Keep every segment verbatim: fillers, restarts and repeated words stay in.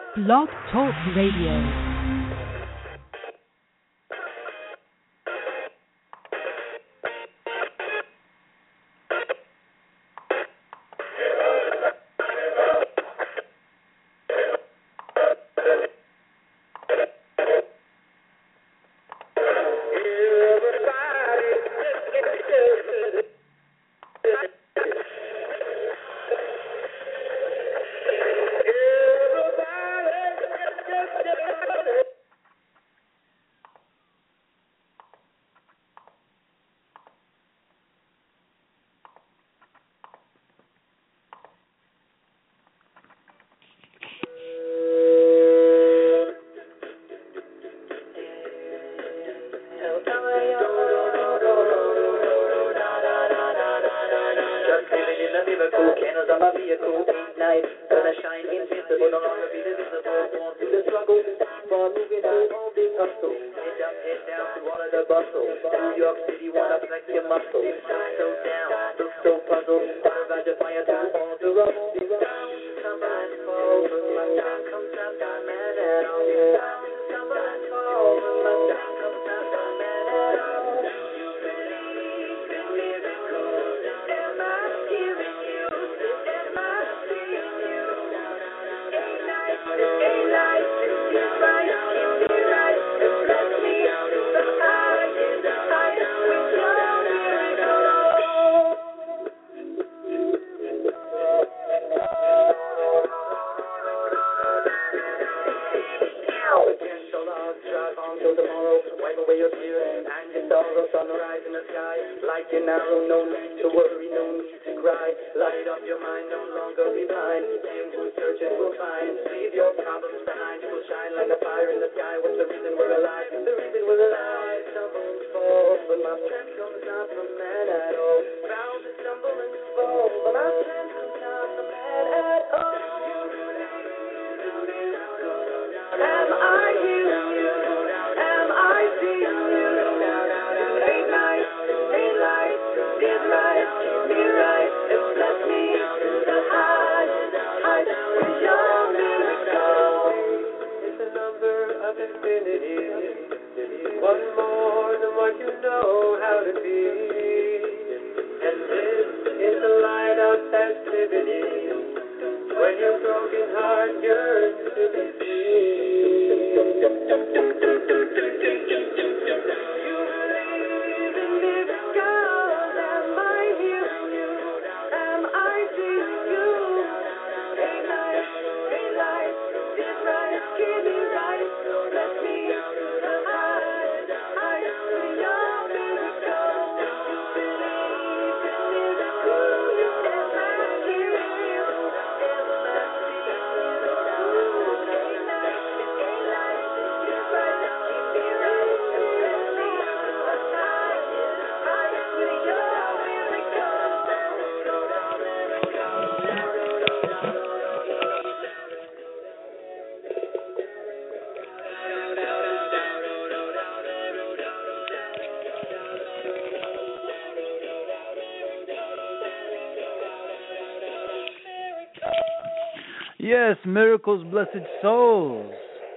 Blog Talk Radio. Yes, miracles, blessed souls.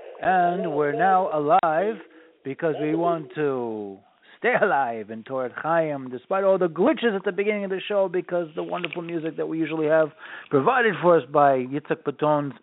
And we're now alive because we want to stay alive in Torah Chaim, despite all the glitches at the beginning of the show, because the wonderful music that we usually have provided for us by Yitzhak Baton's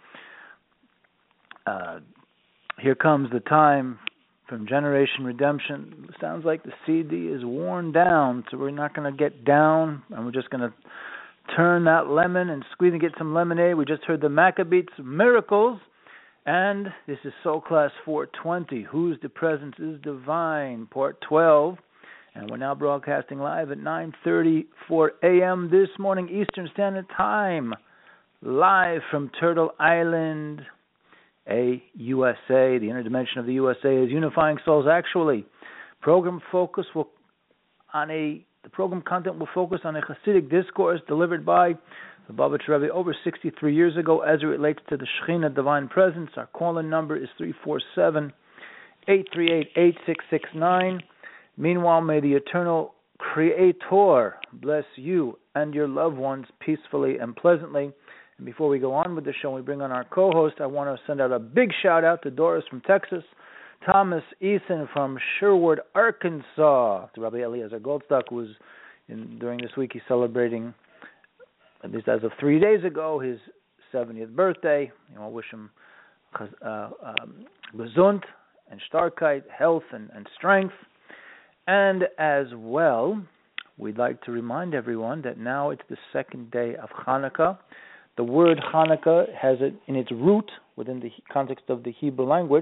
uh, Here Comes the Time from Generation Redemption. Sounds like the C D is worn down, so we're not going to get down, and we're just going to turn that lemon and squeeze and get some lemonade. We just heard the Maccabees Miracles, and this is Soul Class four twenty, Whose the Presence is Divine, Part twelve, and we're now broadcasting live at nine thirty-four a.m. this morning, Eastern Standard Time, live from Turtle Island, a U S A. The inner dimension of the U S A is Unifying Souls Actually. Program focus will on a The program content will focus on a Hasidic discourse delivered by the Babich Rebbe over sixty-three years ago as it relates to the Shekhinah Divine Presence. Our call-in number is three four seven, eight three eight, eight six six nine. Meanwhile, may the Eternal Creator bless you and your loved ones peacefully and pleasantly And before we go on with the show, we bring on our co-host, I want to send out a big shout-out to Doris from Texas, Thomas Eason from Sherwood, Arkansas, to Rabbi Eliezer Goldstock, who was, in, during this week, he's celebrating, at least as of three days ago, his seventieth birthday. You know, I wish him uh, um, gesund and starkheit, health and, and strength. And as well, we'd like to remind everyone that now it's the second day of Hanukkah. The word Hanukkah has it in its root, within the context of the Hebrew language,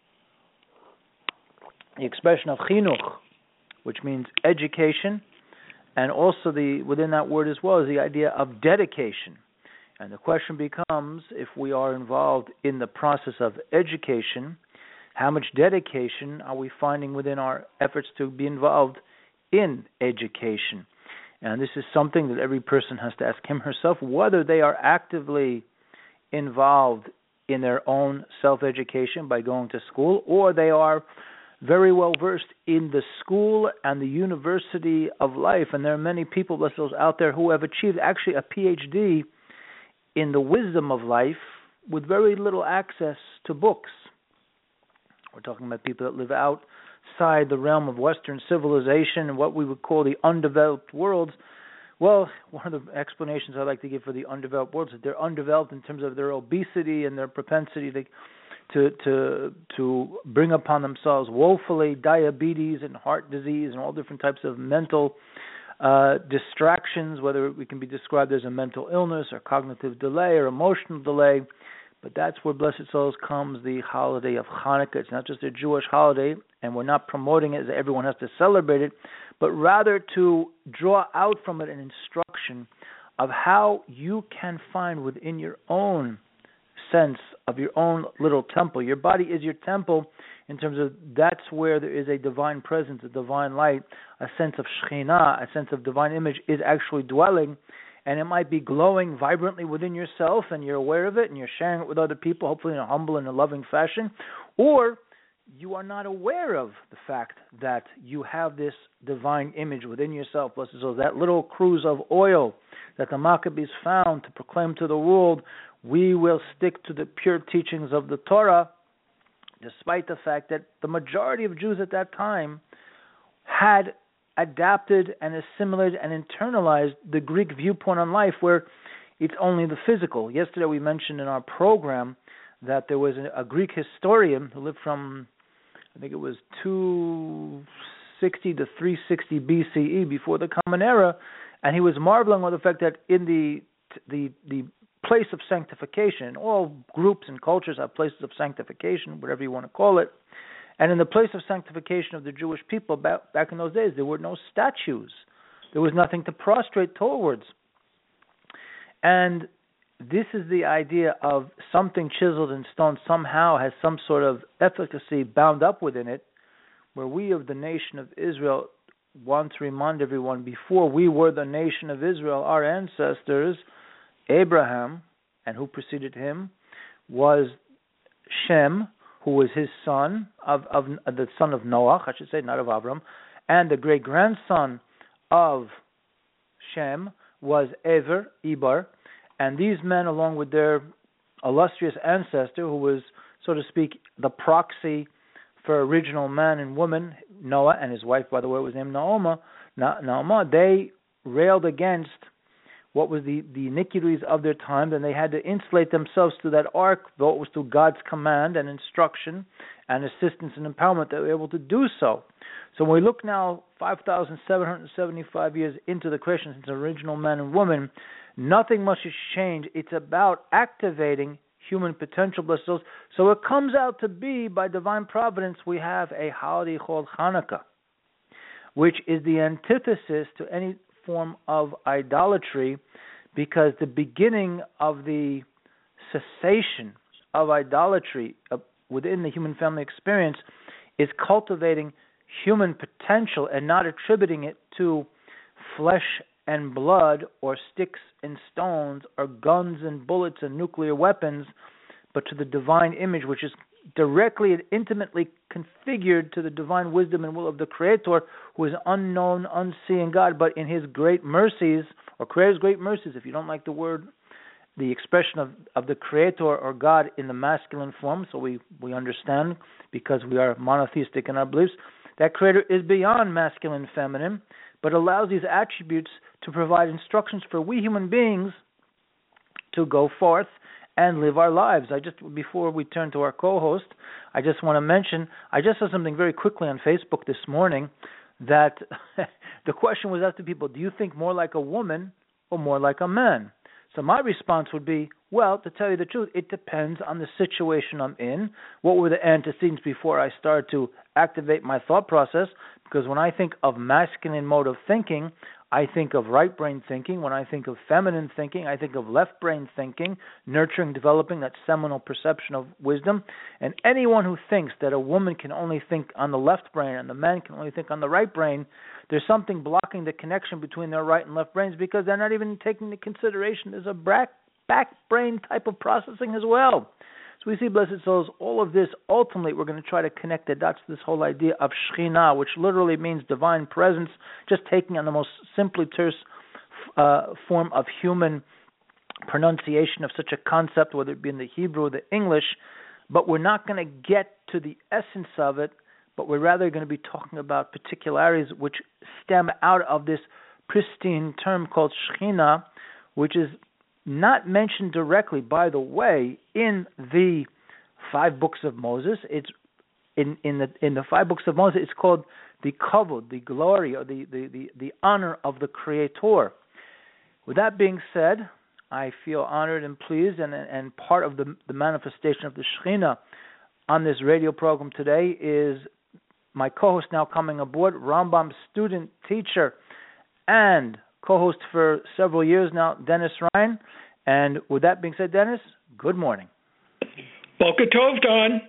the expression of chinuch, which means education, and also the within that word as well is the idea of dedication. And the question becomes, if we are involved in the process of education, how much dedication are we finding within our efforts to be involved in education? And this is something that every person has to ask him herself, whether they are actively involved in their own self-education by going to school, or they are very well versed in the school and the university of life. And there are many people, bless those out there, who have achieved actually a P H D in the wisdom of life with very little access to books. We're talking about people that live outside the realm of Western civilization and what we would call the undeveloped worlds. Well, one of the explanations I like to give for the undeveloped worlds is they're undeveloped in terms of their obesity and their propensity to to to to bring upon themselves woefully diabetes and heart disease and all different types of mental uh, distractions, whether we can be described as a mental illness or cognitive delay or emotional delay. But that's where Blessed Souls comes the holiday of Hanukkah. It's not just a Jewish holiday, and we're not promoting it as everyone has to celebrate it, but rather to draw out from it an instruction of how you can find within your own sense of your own little temple. Your body is your temple in terms of that's where there is a divine presence, a divine light, a sense of Shekhinah, a sense of divine image is actually dwelling, and it might be glowing vibrantly within yourself and you're aware of it and you're sharing it with other people, hopefully in a humble and a loving fashion, or you are not aware of the fact that you have this divine image within yourself. So that little cruse of oil that the Maccabees found to proclaim to the world, we will stick to the pure teachings of the Torah, despite the fact that the majority of Jews at that time had adapted and assimilated and internalized the Greek viewpoint on life, where it's only the physical. Yesterday we mentioned in our program that there was a, a Greek historian who lived from, I think it was two sixty to three sixty B C E, before the Common Era, and he was marveling with the fact that in the the the place of sanctification, all groups and cultures have places of sanctification, whatever you want to call it, and in the place of sanctification of the Jewish people back, back in those days, there were no statues. There was nothing to prostrate towards. And this is the idea of something chiseled in stone somehow has some sort of efficacy bound up within it, where we of the nation of Israel want to remind everyone, before we were the nation of Israel, our ancestors, Abraham, and who preceded him, was Shem, who was his son, of, of the son of Noah, I should say, not of Avram, and the great-grandson of Shem was Ever, Eber, and these men, along with their illustrious ancestor, who was, so to speak, the proxy for original man and woman, Noah, and his wife, by the way, was named Naoma, Na- Naoma, they railed against what was the, the iniquities of their time, and they had to insulate themselves to that ark, though it was through God's command and instruction and assistance and empowerment that they were able to do so. So when we look now five thousand seven hundred seventy-five years into the creation since original man and woman, nothing much has changed. It's about activating human potential, blessed souls. So it comes out to be, by divine providence, we have a holiday called Hanukkah, which is the antithesis to any form of idolatry, because the beginning of the cessation of idolatry uh, within the human family experience is cultivating human potential and not attributing it to flesh and blood or sticks and stones or guns and bullets and nuclear weapons, but to the divine image, which is directly and intimately configured to the divine wisdom and will of the Creator, who is unknown, unseeing God, but in His great mercies, or Creator's great mercies, if you don't like the word the expression of, of the Creator or God in the masculine form, so we, we understand, because we are monotheistic in our beliefs, that Creator is beyond masculine and feminine, but allows these attributes to provide instructions for we human beings to go forth and live our lives. I just, before we turn to our co-host, I just want to mention, I just saw something very quickly on Facebook this morning, that the question was asked to people, do you think more like a woman or more like a man? So my response would be, well, to tell you the truth, it depends on the situation I'm in. What were the antecedents before I started to activate my thought process? Because when I think of masculine mode of thinking, I think of right brain thinking. When I think of feminine thinking, I think of left brain thinking, nurturing, developing that seminal perception of wisdom. And anyone who thinks that a woman can only think on the left brain and the man can only think on the right brain, there's something blocking the connection between their right and left brains, because they're not even taking into consideration there's a back, back brain type of processing as well. So we see, blessed souls, all of this, ultimately, we're going to try to connect the dots to this whole idea of Shekhinah, which literally means divine presence, just taking on the most simply terse uh, form of human pronunciation of such a concept, whether it be in the Hebrew or the English. But we're not going to get to the essence of it, but we're rather going to be talking about particularities which stem out of this pristine term called Shekhinah, which is not mentioned directly, by the way, in the five books of Moses. It's in, in the in the five books of Moses. It's called the kavod, the glory, or the, the, the, the honor of the Creator. With that being said, I feel honored and pleased, and and part of the the manifestation of the Shekhinah on this radio program today is my co-host now coming aboard, Rambam student, teacher, and co-host for several years now, Dennis Ryan. And with that being said, Dennis, good morning. Boker Tov, Don.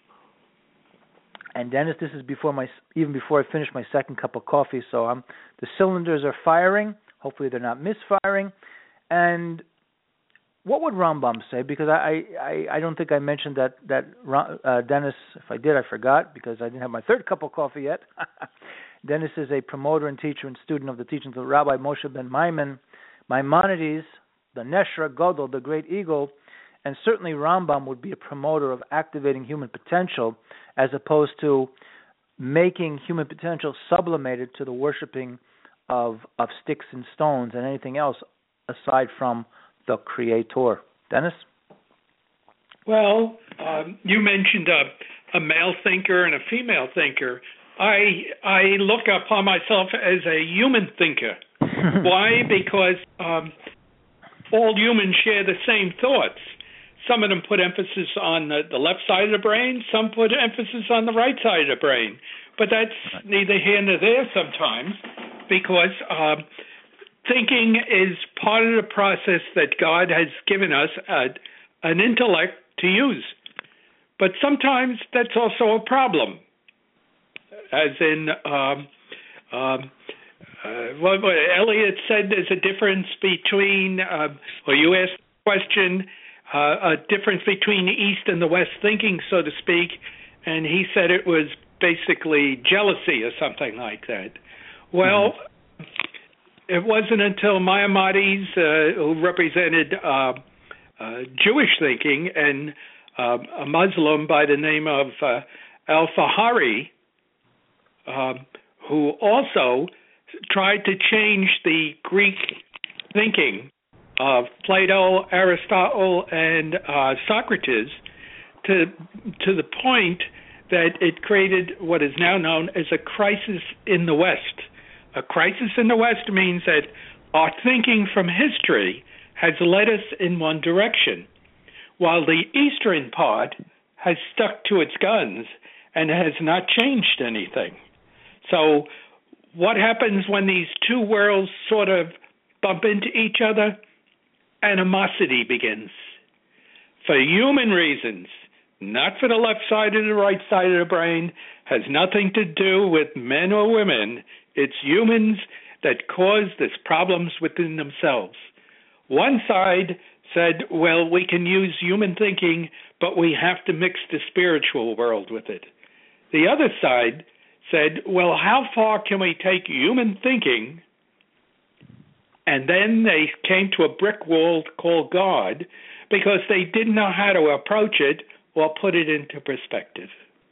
And Dennis, this is before my even before I finish my second cup of coffee, so I'm, the cylinders are firing. Hopefully they're not misfiring. And what would Rambam say? Because I, I, I don't think I mentioned that, that uh, Dennis, if I did, I forgot, because I didn't have my third cup of coffee yet. Dennis is a promoter and teacher and student of the teachings of Rabbi Moshe ben Maimon, Maimonides, the Neshra Gadol, the great eagle, and certainly Rambam would be a promoter of activating human potential as opposed to making human potential sublimated to the worshiping of, of sticks and stones and anything else aside from the Creator. Dennis? Well, um, you mentioned a, a male thinker and a female thinker. I I look upon myself as a human thinker. Why? Because um, all humans share the same thoughts. Some of them put emphasis on the, the left side of the brain, some put emphasis on the right side of the brain. But that's neither here nor there sometimes, because um, thinking is part of the process that God has given us uh, an intellect to use. But sometimes that's also a problem, as in um, um, uh, what, what Elliot said, there's a difference between, uh, or you asked the question, uh, a difference between the East and the West thinking, so to speak, and he said it was basically jealousy or something like that. Well, mm-hmm. It wasn't until Maimonides, uh, who represented uh, uh, Jewish thinking, and uh, a Muslim by the name of uh, Al-Fahari, uh, who also tried to change the Greek thinking of Plato, Aristotle, and uh, Socrates to to the point that it created what is now known as a crisis in the West. A crisis in the West means that our thinking from history has led us in one direction, while the Eastern part has stuck to its guns and has not changed anything. So what happens when these two worlds sort of bump into each other? Animosity begins. For human reasons, not for the left side or the right side of the brain, has nothing to do with men or women. It's humans that cause these problems within themselves. One side said, well, we can use human thinking, but we have to mix the spiritual world with it. The other side said, well, how far can we take human thinking and then they came to a brick wall called God because they didn't know how to approach it or put it into perspective.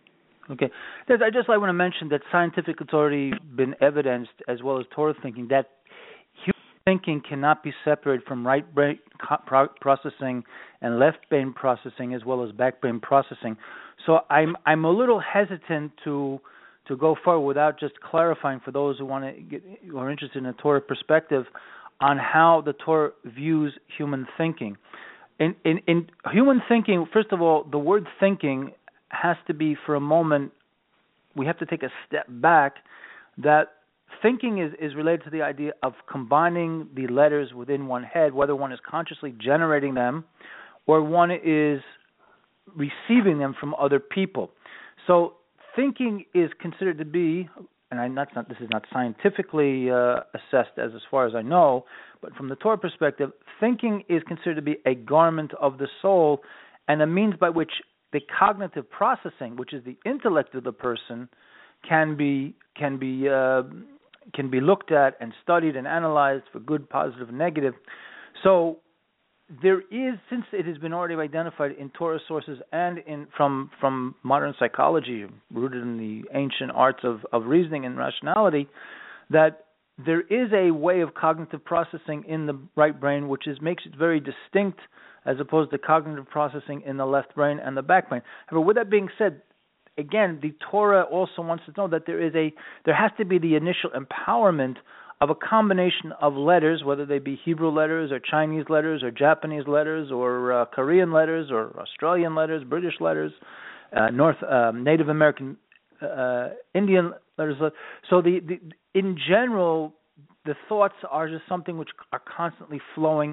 Okay. I just I want to mention that scientifically it's already been evidenced, as well as Torah thinking, that human thinking cannot be separated from right brain processing and left brain processing, as well as back brain processing. So I'm I'm a little hesitant to to go forward without just clarifying for those who want to get, who are interested in a Torah perspective on how the Torah views human thinking. In, in in human thinking, first of all, the word thinking has to be, for a moment, we have to take a step back, that thinking is, is related to the idea of combining the letters within one head, whether one is consciously generating them or one is receiving them from other people. So thinking is considered to be, and I, that's not, this is not scientifically uh, assessed as, as far as I know, but from the Torah perspective, thinking is considered to be a garment of the soul and a means by which the cognitive processing, which is the intellect of the person, can be can be uh, can be looked at and studied and analyzed for good, positive, and negative. So there is, since it has been already identified in Torah sources and in from from modern psychology, rooted in the ancient arts of, of reasoning and rationality, that there is a way of cognitive processing in the right brain which is makes it very distinct as opposed to cognitive processing in the left brain and the back brain. However, with that being said, again, the Torah also wants to know that there is a there has to be the initial empowerment of a combination of letters, whether they be Hebrew letters or Chinese letters or Japanese letters or uh, Korean letters or Australian letters, British letters, uh, North um, Native American uh, Indian letters. So the, the in general, the thoughts are just something which are constantly flowing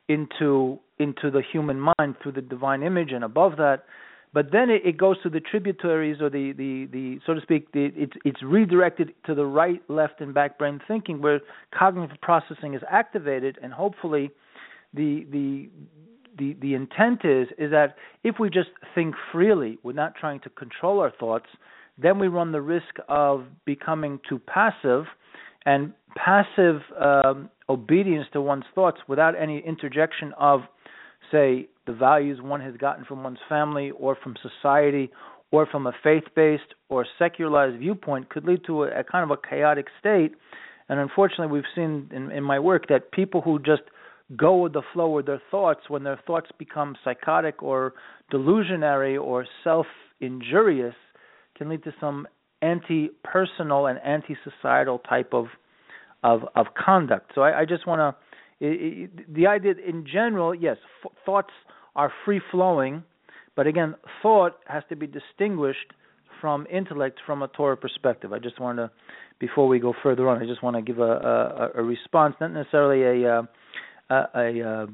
into into the human mind through the divine image and above that, but then it, it goes to the tributaries or the, the, the so to speak, the, it's it's redirected to the right, left, and back brain thinking, where cognitive processing is activated, and hopefully the the the the intent is is that if we just think freely, we're not trying to control our thoughts, then we run the risk of becoming too passive, and passive um, obedience to one's thoughts without any interjection of, say, the values one has gotten from one's family or from society or from a faith-based or secularized viewpoint could lead to a, a kind of a chaotic state. And unfortunately, we've seen in, in my work that people who just go with the flow with their thoughts, when their thoughts become psychotic or delusionary or self-injurious, can lead to some anti-personal and anti-societal type of of, of conduct. So I, I just want to, the idea in general, yes, f- thoughts are free-flowing, but again, thought has to be distinguished from intellect from a Torah perspective. I just want to, before we go further on, I just want to give a, a, a response, not necessarily a, a, a,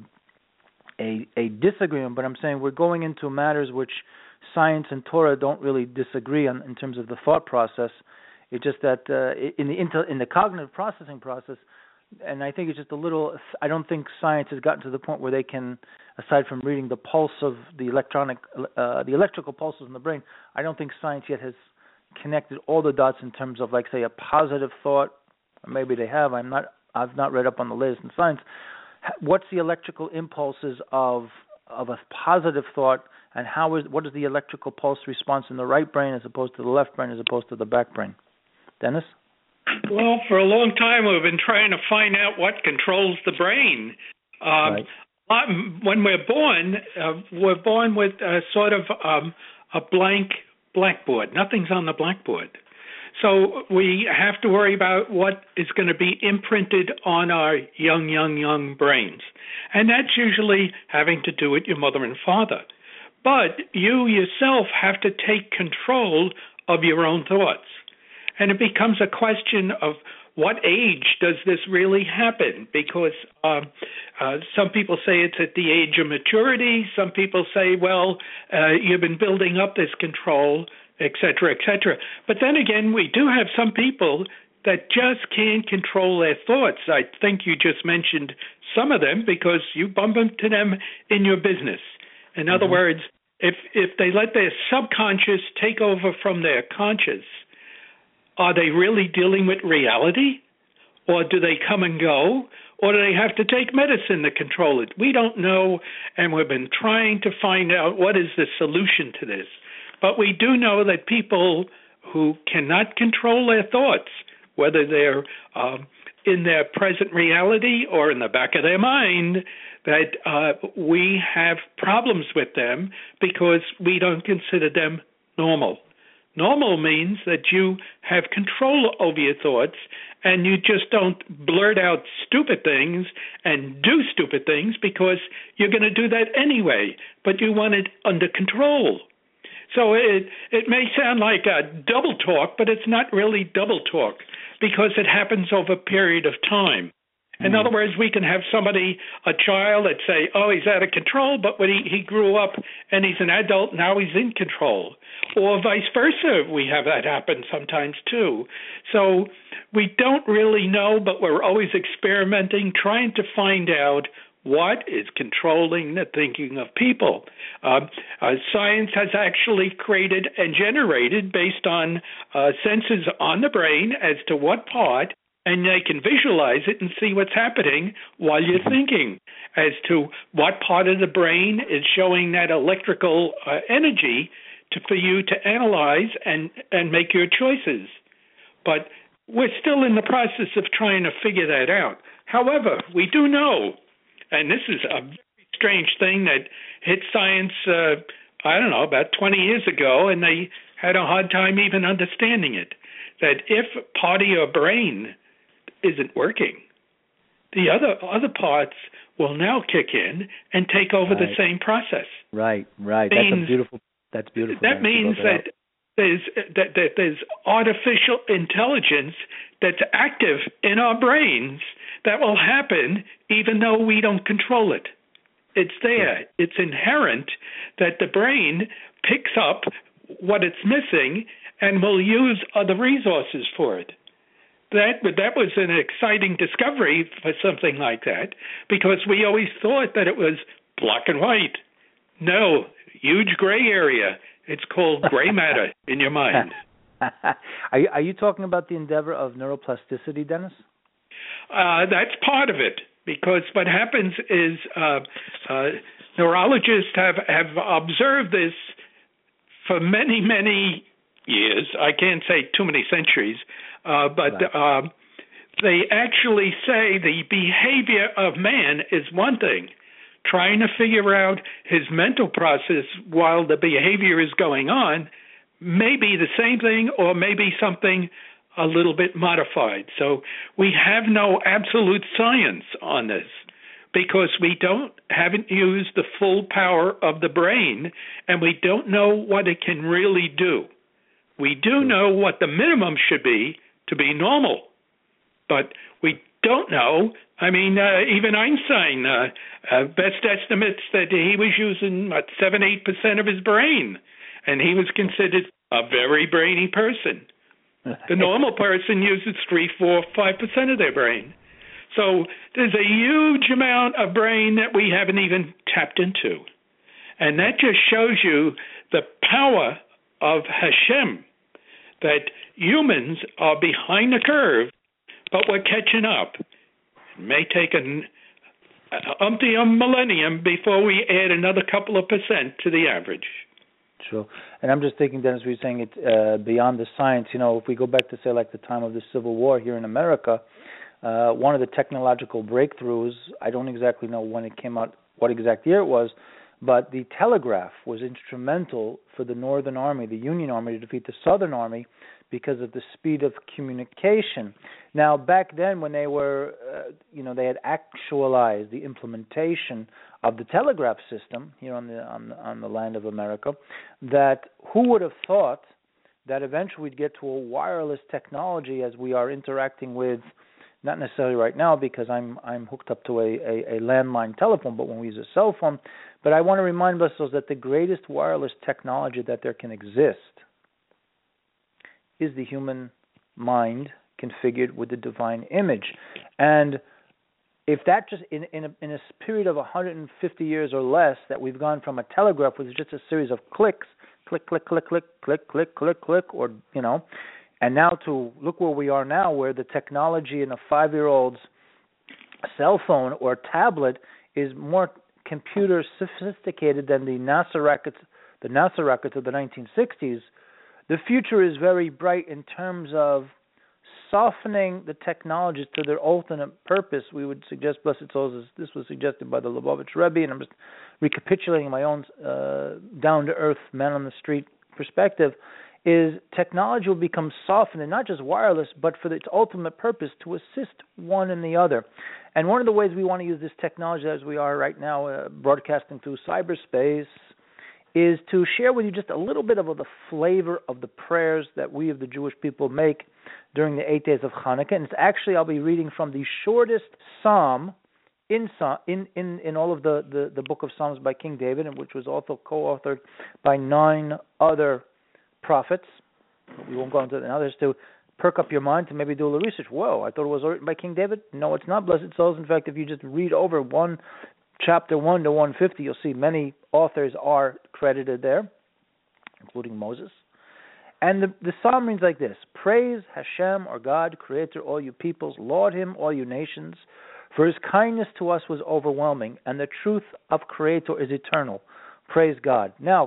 a, a disagreement, but I'm saying we're going into matters which science and Torah don't really disagree on in terms of the thought process. It's just that uh, in the intel, in the cognitive processing process, and I think it's just a little, I don't think science has gotten to the point where they can, aside from reading the pulse of the electronic, uh, the electrical pulses in the brain, I don't think science yet has connected all the dots in terms of, like, say, a positive thought, or maybe they have. I'm not, I've not read up on the latest in science. What's the electrical impulses of of a positive thought, and how is what is the electrical pulse response in the right brain as opposed to the left brain as opposed to the back brain? Dennis? Well, for a long time we've been trying to find out what controls the brain. Um, right. When we're born, uh, we're born with a sort of um, a blank blackboard. Nothing's on the blackboard. So we have to worry about what is going to be imprinted on our young, young, young brains. And that's usually having to do with your mother and father. But you yourself have to take control of your own thoughts. And it becomes a question of what age does this really happen? Because uh, uh, some people say it's at the age of maturity. Some people say, well, uh, you've been building up this control, et cetera, et cetera. But then again, we do have some people that just can't control their thoughts. I think you just mentioned some of them because you bump into them in your business. In mm-hmm. other words, if if they let their subconscious take over from their conscious, are they really dealing with reality? or do they come and go, or do they have to take medicine to control it? We don't know, and we've been trying to find out what is the solution to this. But we do know that people who cannot control their thoughts, whether they're um, in their present reality or in the back of their mind, that uh, we have problems with them because we don't consider them normal. Normal means that you have control over your thoughts and you just don't blurt out stupid things and do stupid things because you're going to do that anyway, but you want it under control. So it it may sound like a double talk, but it's not really double talk because it happens over a period of time. In mm-hmm. other words, we can have somebody, a child, that say, oh, he's out of control, but when he, he grew up and he's an adult, now he's in control. Or vice versa, we have that happen sometimes too. So we don't really know, but we're always experimenting, trying to find out what is controlling the thinking of people. Uh, uh, science has actually created and generated based on uh, sensors on the brain as to what part, and they can visualize it and see what's happening while you're thinking as to what part of the brain is showing that electrical uh, energy to, for you to analyze and, and make your choices. But we're still in the process of trying to figure that out. However, we do know, and this is a very strange thing that hit science, uh, I don't know, about twenty years ago, and they had a hard time even understanding it, that if part of your brain isn't working, the other other parts will now kick in and take over right. the same process. Right, right. That means, that's a beautiful. That's beautiful. That means that, that there's that, that there's artificial intelligence that's active in our brains that will happen even though we don't control it. It's there. Yeah. It's inherent that the brain picks up what it's missing and will use other resources for it. That that was an exciting discovery for something like that because we always thought that it was black and white. No, huge gray area. It's called gray matter in your mind. Are you, are you talking about the endeavor of neuroplasticity, Dennis? Uh, that's part of it, because what happens is uh, uh, neurologists have, have observed this for many, many years. I can't say too many centuries, uh, but right. uh, they actually say the behavior of man is one thing. Trying to figure out his mental process while the behavior is going on may be the same thing or maybe something a little bit modified. So we have no absolute science on this because we don't haven't used the full power of the brain and we don't know what it can really do. We do know what the minimum should be to be normal, but we don't know. I mean, uh, even Einstein, uh, uh, best estimates that he was using what, seven, eight percent of his brain, and he was considered a very brainy person. The normal person uses three, four, five percent of their brain. So there's a huge amount of brain that we haven't even tapped into, and that just shows you the power of Hashem. That humans are behind the curve, but we're catching up. It may take an umpty-um millennium before we add another couple of percent to the average. Sure. And I'm just thinking, Dennis, we're saying it uh, beyond the science. You know, if we go back to, say, like the time of the Civil War here in America, uh, one of the technological breakthroughs, I don't exactly know when it came out, what exact year it was, but the telegraph was instrumental for the Northern Army, the Union Army, to defeat the Southern Army because of the speed of communication. Now, back then when they were, uh, you know, they had actualized the implementation of the telegraph system here on the, on the on the land of America, that who would have thought that eventually we'd get to a wireless technology as we are interacting with, not necessarily right now because I'm I'm hooked up to a, a, a landline telephone, but when we use a cell phone. But I want to remind ourselves that the greatest wireless technology that there can exist is the human mind configured with the divine image. And if that just, in, in, a, in a period of one hundred fifty years or less, that we've gone from a telegraph with just a series of clicks, click, click, click, click, click, click, click, click, or, you know, And now to look where we are now, where the technology in a five-year-old's cell phone or tablet is more computer sophisticated than the NASA rockets, the NASA rockets of the nineteen sixties. The future is very bright in terms of softening the technologies to their ultimate purpose. We would suggest, blessed souls, this was suggested by the Lubavitch Rebbe, and I'm just recapitulating my own uh, down-to-earth, man-on-the-street perspective, is technology will become softened, and not just wireless, but for its ultimate purpose, to assist one and the other. And one of the ways we want to use this technology, as we are right now uh, broadcasting through cyberspace, is to share with you just a little bit of the flavor of the prayers that we of the Jewish people make during the eight days of Hanukkah. And it's actually, I'll be reading from the shortest psalm in in in, in all of the, the, the book of Psalms by King David, and which was also co-authored by nine other prophets. We won't go into it now. There's to perk up your mind to maybe do a little research. Whoa, I thought it was written by King David. No, it's not, blessed souls. In fact, if you just read over one chapter one to one fifty, you'll see many authors are credited there, including Moses. And the, the psalm reads like this: Praise Hashem, our God, Creator, all you peoples. Laud Him, all you nations. For His kindness to us was overwhelming, and the truth of Creator is eternal. Praise God. Now,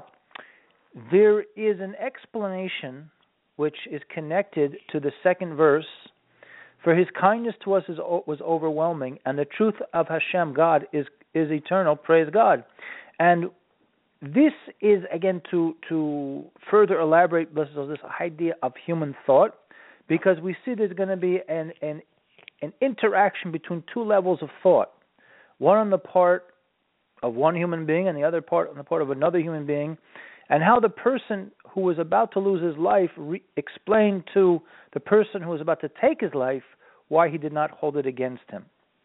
there is an explanation which is connected to the second verse. For His kindness to us is, was overwhelming, and the truth of Hashem, God, is is eternal. Praise God. And this is, again, to to further elaborate this idea of human thought, because we see there's going to be an, an, an interaction between two levels of thought, one on the part of one human being and the other part on the part of another human being, and how the person who was about to lose his life re- explained to the person who was about to take his life why he did not hold it against him.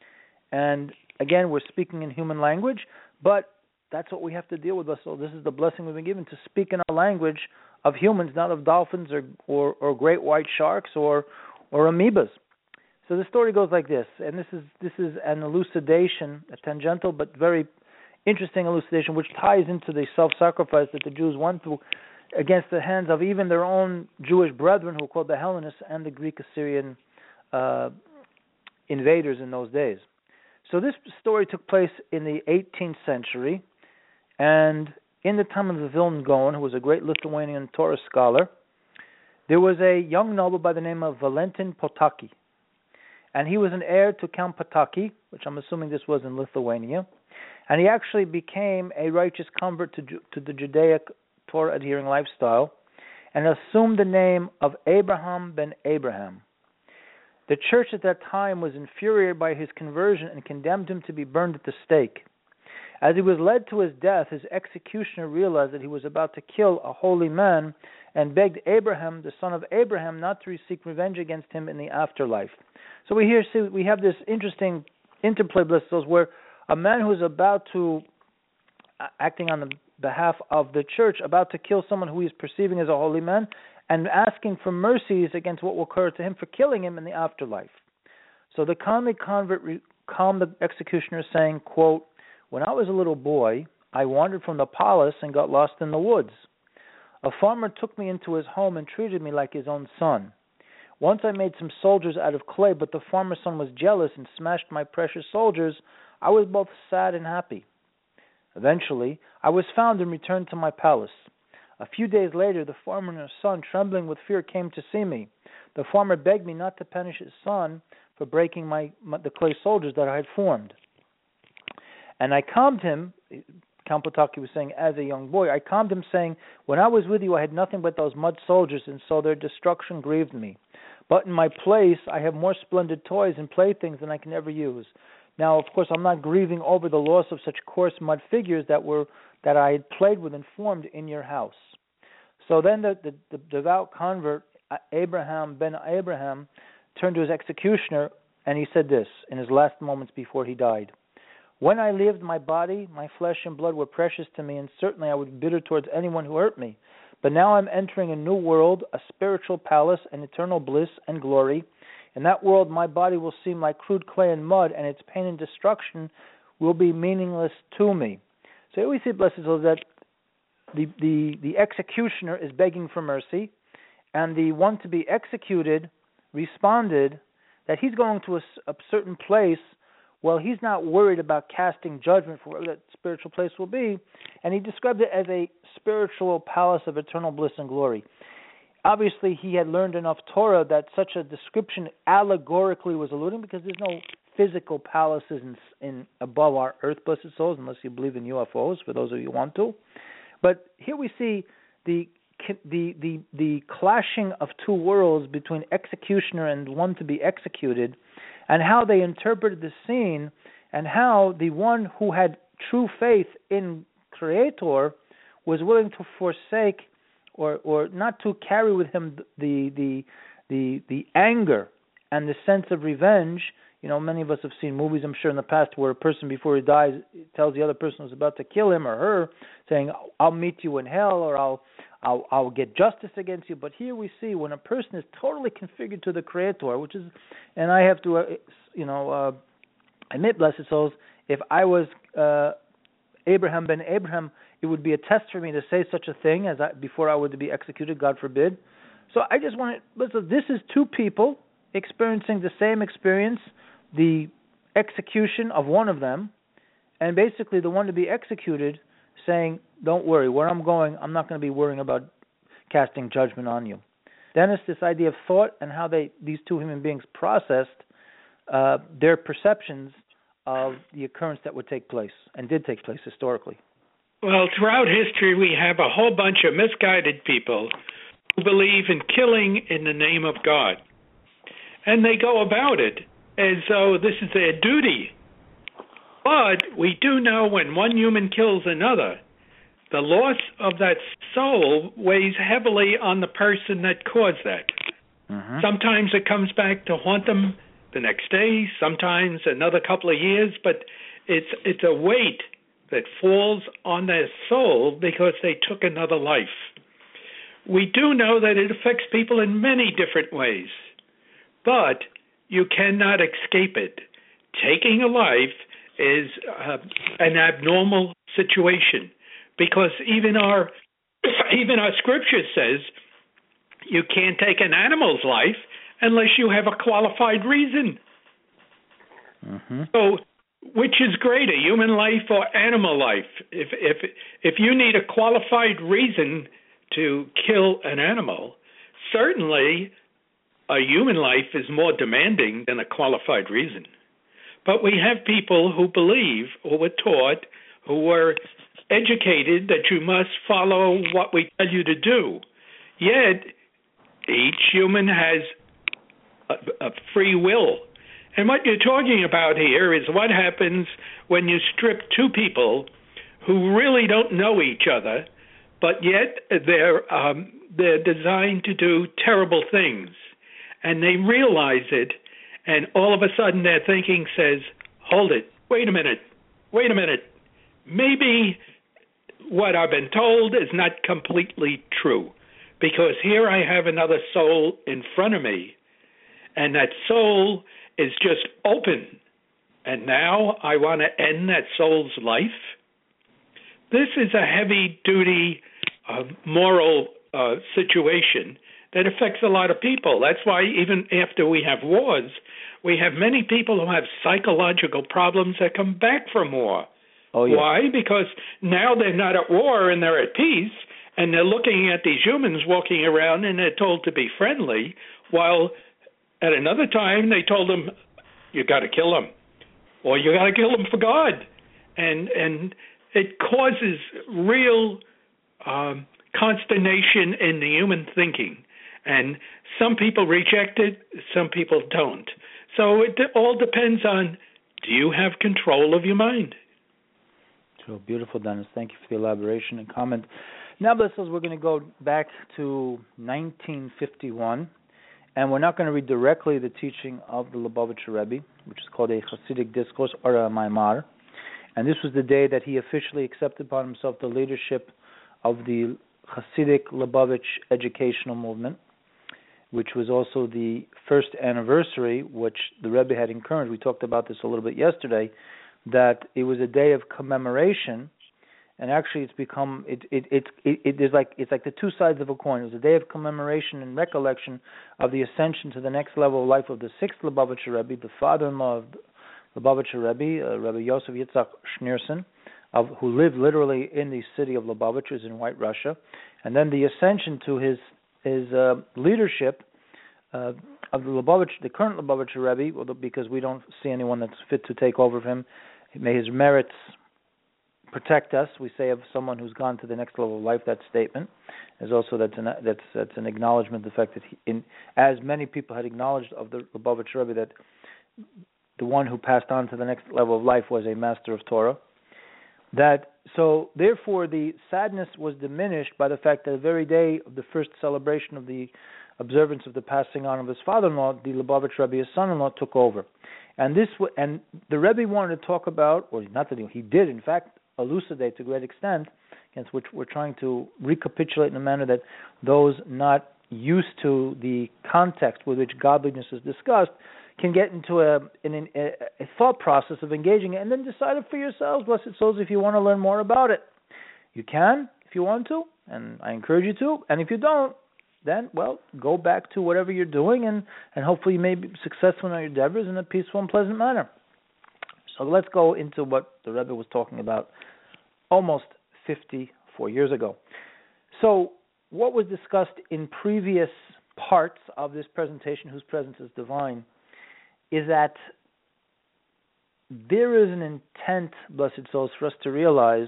And again, we're speaking in human language, but that's what we have to deal with. So this is the blessing we've been given, to speak in a language of humans, not of dolphins or, or, or great white sharks or or amoebas. So the story goes like this, and this is this is an elucidation, a tangential but very interesting elucidation, which ties into the self-sacrifice that the Jews went through against the hands of even their own Jewish brethren, who were called the Hellenists, and the Greek-Assyrian uh, invaders in those days. So this story took place in the eighteenth century, and in the time of the Vilna Gaon, who was a great Lithuanian Torah scholar, there was a young noble by the name of Valentin Potocki, and he was an heir to Count Potocki, which I'm assuming this was in Lithuania, and he actually became a righteous convert to, to the Judaic Torah-adhering lifestyle and assumed the name of Abraham ben Abraham. The church at that time was infuriated by his conversion and condemned him to be burned at the stake. As he was led to his death, his executioner realized that he was about to kill a holy man and begged Abraham, the son of Abraham, not to seek revenge against him in the afterlife. So we here see we have this interesting interplay, blessed souls, where a man who is about to, acting on the behalf of the church, about to kill someone who he is perceiving as a holy man, and asking for mercies against what will occur to him for killing him in the afterlife. So the kindly convert re- calmed the executioner, saying, quote, "When I was a little boy, I wandered from the palace and got lost in the woods. A farmer took me into his home and treated me like his own son. Once I made some soldiers out of clay, but the farmer's son was jealous and smashed my precious soldiers. I was both sad and happy. Eventually, I was found and returned to my palace. A few days later, the farmer and his son, trembling with fear, came to see me. The farmer begged me not to punish his son for breaking my, my the clay soldiers that I had formed. And I calmed him," Count Potocki was saying, "as a young boy. I calmed him, saying, when I was with you, I had nothing but those mud soldiers, and so their destruction grieved me. But in my place, I have more splendid toys and playthings than I can ever use. Now, of course, I'm not grieving over the loss of such coarse mud figures that were that I had played with and formed in your house." So then the, the, the devout convert, Abraham ben Abraham, turned to his executioner, and he said this in his last moments before he died: "When I lived, my body, my flesh and blood were precious to me, and certainly I was bitter towards anyone who hurt me. But now I'm entering a new world, a spiritual palace, and eternal bliss and glory. In that world, my body will seem like crude clay and mud, and its pain and destruction will be meaningless to me." So we see, blessed souls, that the, the, the executioner is begging for mercy, and the one to be executed responded that he's going to a, a certain place. Well, he's not worried about casting judgment for where that spiritual place will be, and he described it as a spiritual palace of eternal bliss and glory. Obviously, he had learned enough Torah that such a description allegorically was alluding, because there's no physical palaces in, in above our earth, blessed souls, unless you believe in U F Os, for those of you who want to. But here we see the the the the clashing of two worlds between executioner and one to be executed, and how they interpreted the scene, and how the one who had true faith in Creator was willing to forsake, or or not to carry with him the the the the anger and the sense of revenge. You know, many of us have seen movies, I'm sure, in the past where a person, before he dies, tells the other person who's about to kill him or her, saying, "I'll meet you in hell," or "I'll I'll, I'll get justice against you." But here we see when a person is totally configured to the Creator, which is, and I have to, uh, you know, uh, admit, blessed souls, if I was uh, Abraham ben Abraham, it would be a test for me to say such a thing as I, before I were to be executed, God forbid. So I just want to, listen, this is two people experiencing the same experience, the execution of one of them, and basically the one to be executed saying, "Don't worry, where I'm going, I'm not going to be worrying about casting judgment on you." Then it's this idea of thought and how they these two human beings processed uh, their perceptions of the occurrence that would take place, and did take place historically. Well, throughout history, we have a whole bunch of misguided people who believe in killing in the name of God. And they go about it as though this is their duty. But we do know when one human kills another, the loss of that soul weighs heavily on the person that caused that. Mm-hmm. Sometimes it comes back to haunt them the next day, sometimes another couple of years, but it's it's a weight that falls on their soul because they took another life. We do know that it affects people in many different ways, but you cannot escape it. Taking a life is uh, an abnormal situation, because even our even our scripture says you can't take an animal's life unless you have a qualified reason. Mm-hmm. So, which is greater, human life or animal life? If if if you need a qualified reason to kill an animal, certainly a human life is more demanding than a qualified reason. But we have people who believe, who were taught, who were educated that you must follow what we tell you to do. Yet, each human has a, a free will. And what you're talking about here is what happens when you strip two people who really don't know each other, but yet they're um, they're designed to do terrible things. And they realize it, and all of a sudden their thinking says, hold it, wait a minute, wait a minute. Maybe what I've been told is not completely true, because here I have another soul in front of me, and that soul is just open, and now I want to end that soul's life. This is a heavy-duty uh, moral uh, situation that affects a lot of people. That's why even after we have wars, we have many people who have psychological problems that come back from war. Oh, yeah. Why? Because now they're not at war and they're at peace, and they're looking at these humans walking around and they're told to be friendly, while at another time they told them, you got to kill them, or you got to kill them for God. And and it causes real um, consternation in the human thinking. And some people reject it, some people don't. So it all depends on, do you have control of your mind? So beautiful, Dennis. Thank you for the elaboration and comment. Now, listeners, we're going to go back to nineteen fifty-one, and we're not going to read directly the teaching of the Lubavitcher Rebbe, which is called a Hasidic Discourse, or a Maimar. And this was the day that he officially accepted upon himself the leadership of the Hasidic Lubavitch educational movement, which was also the first anniversary, which the Rebbe had encouraged. We talked about this a little bit yesterday, that it was a day of commemoration, and actually it's become it it it, it, it there's like it's like the two sides of a coin. It was a day of commemoration and recollection of the ascension to the next level of life of the sixth Lubavitcher Rebbe, the father-in-law of the Lubavitcher Rebbe, uh, Rebbe Yosef Yitzchak Schneerson, of who lived literally in the city of Lubavitch, which is in White Russia, and then the ascension to his his uh, leadership uh, of the Lubavitch, the current Lubavitcher Rebbe, because we don't see anyone that's fit to take over from him. May his merits protect us. We say of someone who's gone to the next level of life. That statement is also that's an that's that's an acknowledgement of the fact that he, in as many people had acknowledged of the Lubavitcher Rebbe, that the one who passed on to the next level of life was a master of Torah. That so therefore the sadness was diminished by the fact that the very day of the first celebration of the observance of the passing on of his father-in-law, the Lubavitch Rebbe, his son-in-law, took over, and this w- and the Rebbe wanted to talk about, or not that he, he did, in fact, elucidate to a great extent, against which we're trying to recapitulate in a manner that those not used to the context with which godliness is discussed can get into a, in a, a thought process of engaging it, and then decide it for yourselves, blessed souls, if you want to learn more about it. You can, if you want to, and I encourage you to, and if you don't, then, well, go back to whatever you're doing, and, and hopefully you may be successful in your endeavors in a peaceful and pleasant manner. So let's go into what the Rebbe was talking about almost fifty-four years ago. So what was discussed in previous parts of this presentation, Whose Presence is Divine, is that there is an intent, blessed souls, for us to realize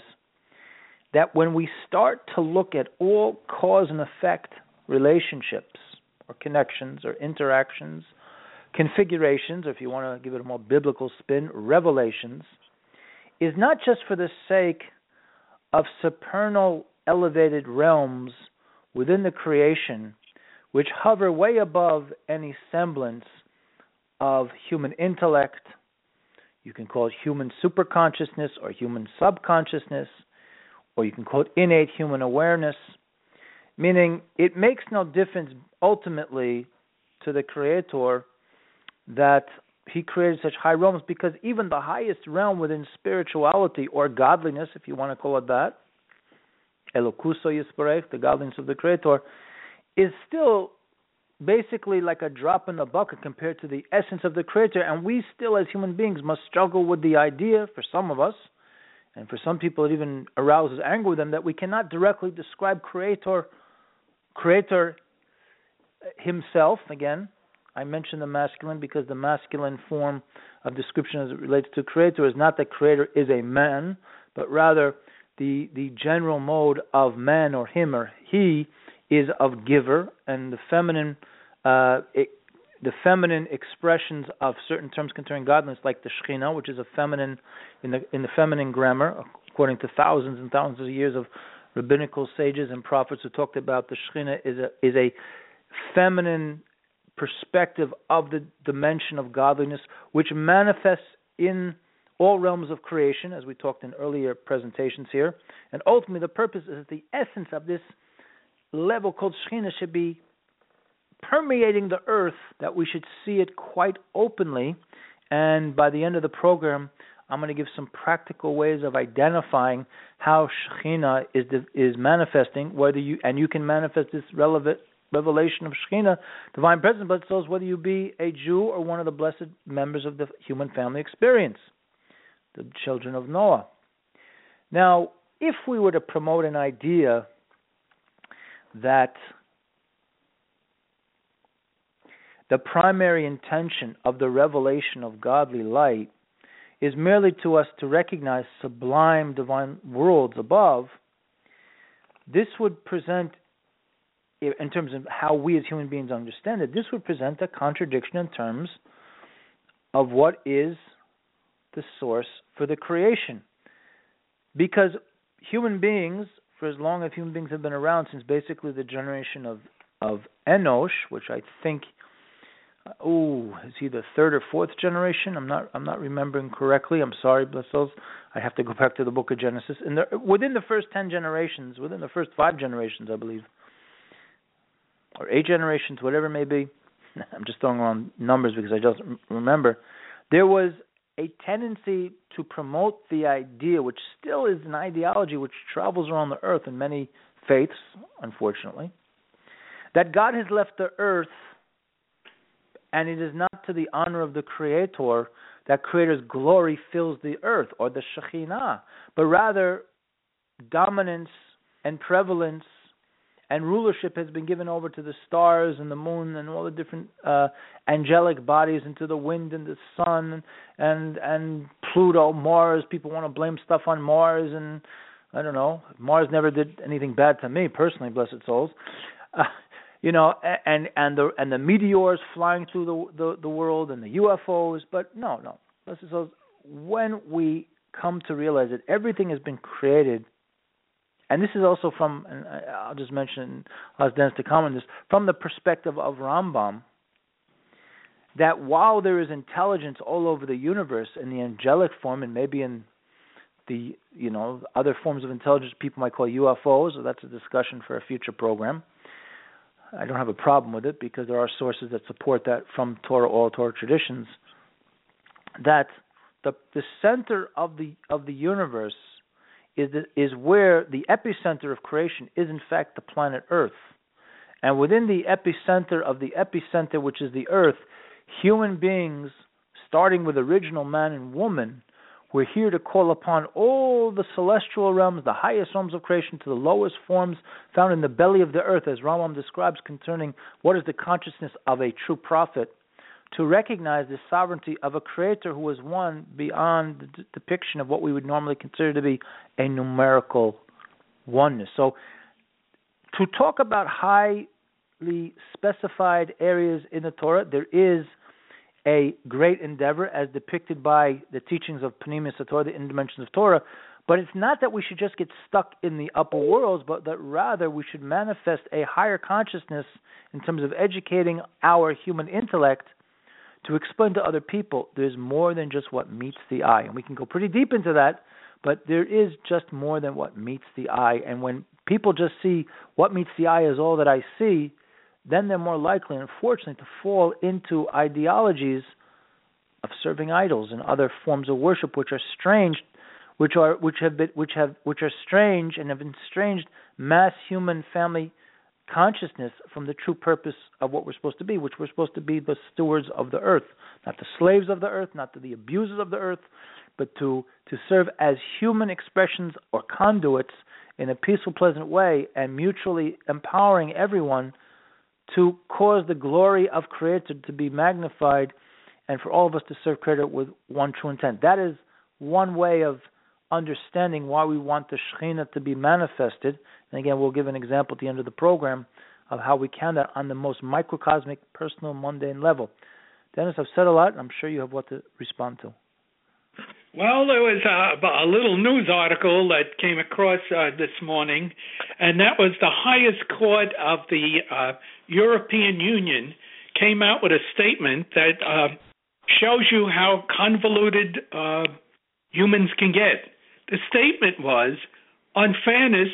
that when we start to look at all cause and effect relationships or connections or interactions, configurations, or if you want to give it a more biblical spin, revelations, is not just for the sake of supernal elevated realms within the creation which hover way above any semblance of human intellect. You can call it human superconsciousness or human subconsciousness, or you can call it innate human awareness, meaning it makes no difference ultimately to the Creator that He created such high realms, because even the highest realm within spirituality or godliness, if you want to call it that, Elokuso Yisparech, the godliness of the Creator, is still basically like a drop in the bucket compared to the essence of the Creator. And we still, as human beings, must struggle with the idea, for some of us, and for some people it even arouses anger with them, that we cannot directly describe Creator, Creator Himself. Again, I mention the masculine because the masculine form of description as it relates to Creator is not that Creator is a man, but rather the the general mode of man or him or he is of giver, and the feminine uh, it, the feminine expressions of certain terms concerning godliness, like the Shekhinah, which is a feminine in the in the feminine grammar, according to thousands and thousands of years of rabbinical sages and prophets who talked about the Shekhinah is a is a feminine perspective of the dimension of godliness, which manifests in all realms of creation, as we talked in earlier presentations here. And ultimately, the purpose is that the essence of this level called Shekhinah should be permeating the earth, that we should see it quite openly. And by the end of the program, I'm going to give some practical ways of identifying how Shekhinah is is manifesting, whether you and you can manifest this relevant revelation of Shekhinah, divine presence, but so whether you be a Jew or one of the blessed members of the human family experience, the children of Noah. Now, if we were to promote an idea that the primary intention of the revelation of godly light is merely to us to recognize sublime divine worlds above, this would present, in terms of how we as human beings understand it, this would present a contradiction in terms of what is the source for the creation. Because human beings, for as long as human beings have been around, since basically the generation of, of Enosh, which I think, oh, is he the third or fourth generation? I'm not I'm not remembering correctly. I'm sorry, bless souls. I have to go back to the book of Genesis. And there, within the first ten generations, within the first five generations, I believe, or eight generations, whatever it may be, I'm just throwing around numbers because I don't remember, there was a tendency to promote the idea, which still is an ideology which travels around the earth in many faiths, unfortunately, that God has left the earth and it is not to the honor of the Creator that Creator's glory fills the earth or the Shekhinah, but rather dominance and prevalence and rulership has been given over to the stars and the moon and all the different uh, angelic bodies, and to the wind and the sun and and Pluto, Mars. People want to blame stuff on Mars, and I don't know. Mars never did anything bad to me personally, blessed souls. Uh, you know, and and the and the meteors flying through the, the the world and the U F Os. But no, no, blessed souls. When we come to realize that everything has been created. And this is also from, and I'll just mention, I'll ask Dennis to comment on this, from the perspective of Rambam, that while there is intelligence all over the universe in the angelic form, and maybe in the, you know, other forms of intelligence people might call U F Os, so that's a discussion for a future program. I don't have a problem with it because there are sources that support that from Torah, all Torah traditions, that the the center of the of the universe is the, is where the epicenter of creation is, in fact, the planet Earth. And within the epicenter of the epicenter, which is the Earth, human beings, starting with original man and woman, we're here to call upon all the celestial realms, the highest realms of creation, to the lowest forms found in the belly of the earth, as Rambam describes concerning what is the consciousness of a true prophet, to recognize the sovereignty of a creator who is one beyond the d- depiction of what we would normally consider to be a numerical oneness. So to talk about highly specified areas in the Torah, there is a great endeavor as depicted by the teachings of Pnimius HaTorah, the inner dimensions of Torah, but it's not that we should just get stuck in the upper worlds, but that rather we should manifest a higher consciousness in terms of educating our human intellect to explain to other people there's more than just what meets the eye. And we can go pretty deep into that, but there is just more than what meets the eye. And when people just see what meets the eye is all that I see, then they're more likely, unfortunately, to fall into ideologies of serving idols and other forms of worship which are strange, which are which have been which have which are strange and have estranged mass human family consciousness from the true purpose of what we're supposed to be, which we're supposed to be the stewards of the earth, not the slaves of the earth, not to the abusers of the earth, but to, to serve as human expressions or conduits in a peaceful, pleasant way, and mutually empowering everyone to cause the glory of Creator to be magnified, and for all of us to serve Creator with one true intent. That is one way of understanding why we want the Shekhinah to be manifested. And again, we'll give an example at the end of the program of how we can that on the most microcosmic, personal, mundane level. Dennis, I've said a lot, and I'm sure you have what to respond to. Well, there was a, a little news article that came across uh, this morning, and that was the highest court of the uh, European Union came out with a statement that uh, shows you how convoluted uh, humans can get. The statement was, unfairness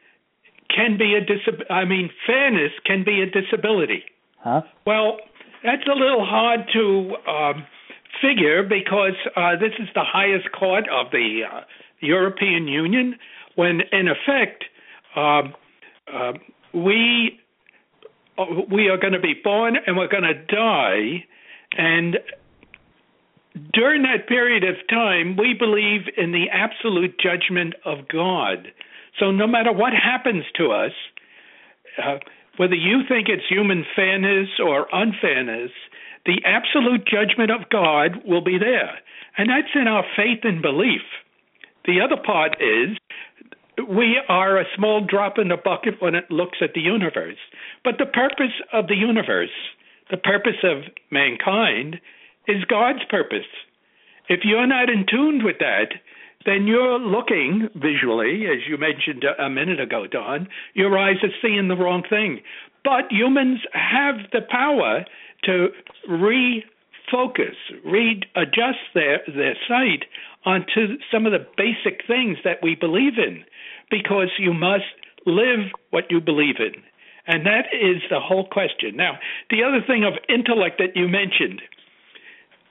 can be a disab- I mean, fairness can be a disability. Huh? Well, that's a little hard to um, figure because uh, this is the highest court of the uh, European Union, when in effect um, uh, we uh, we are going to be born and we're going to die, and during that period of time, we believe in the absolute judgment of God. So no matter what happens to us, uh, whether you think it's human fairness or unfairness, the absolute judgment of God will be there. And that's in our faith and belief. The other part is we are a small drop in the bucket when it looks at the universe. But the purpose of the universe, the purpose of mankind, is God's purpose. If you're not in tune with that, then you're looking visually, as you mentioned a minute ago, Don, your eyes are seeing the wrong thing. But humans have the power to refocus, readjust their, their sight onto some of the basic things that we believe in, because you must live what you believe in. And that is the whole question. Now, the other thing of intellect that you mentioned,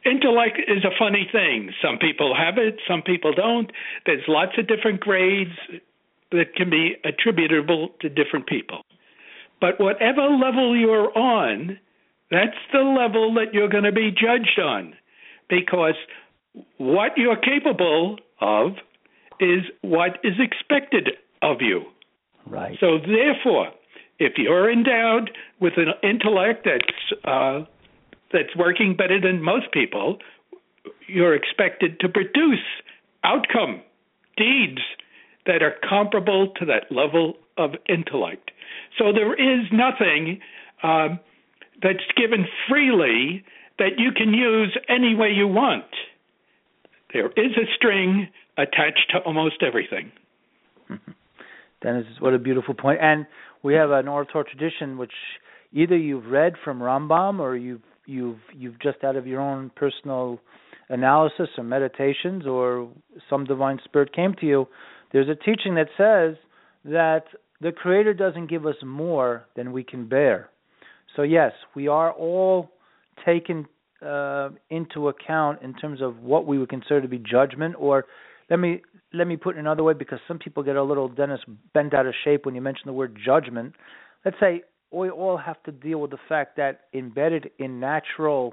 intellect is a funny thing. Some people have it, some people don't. There's lots of different grades that can be attributable to different people. But whatever level you're on, that's the level that you're going to be judged on, because what you're capable of is what is expected of you. Right. So therefore, if you're endowed with an intellect that's uh, that's working better than most people, you're expected to produce outcome, deeds that are comparable to that level of intellect. So there is nothing um, that's given freely that you can use any way you want. There is a string attached to almost everything. Mm-hmm. Dennis, what a beautiful point. And we have an oral Torah tradition which either you've read from Rambam or you've you've you've just out of your own personal analysis or meditations, or some divine spirit came to you. There's a teaching that says that the Creator doesn't give us more than we can bear. So yes, we are all taken uh, into account in terms of what we would consider to be judgment, or let me let me put it another way, because some people get a little, Dennis, bent out of shape when you mention the word judgment. Let's say we all have to deal with the fact that embedded in natural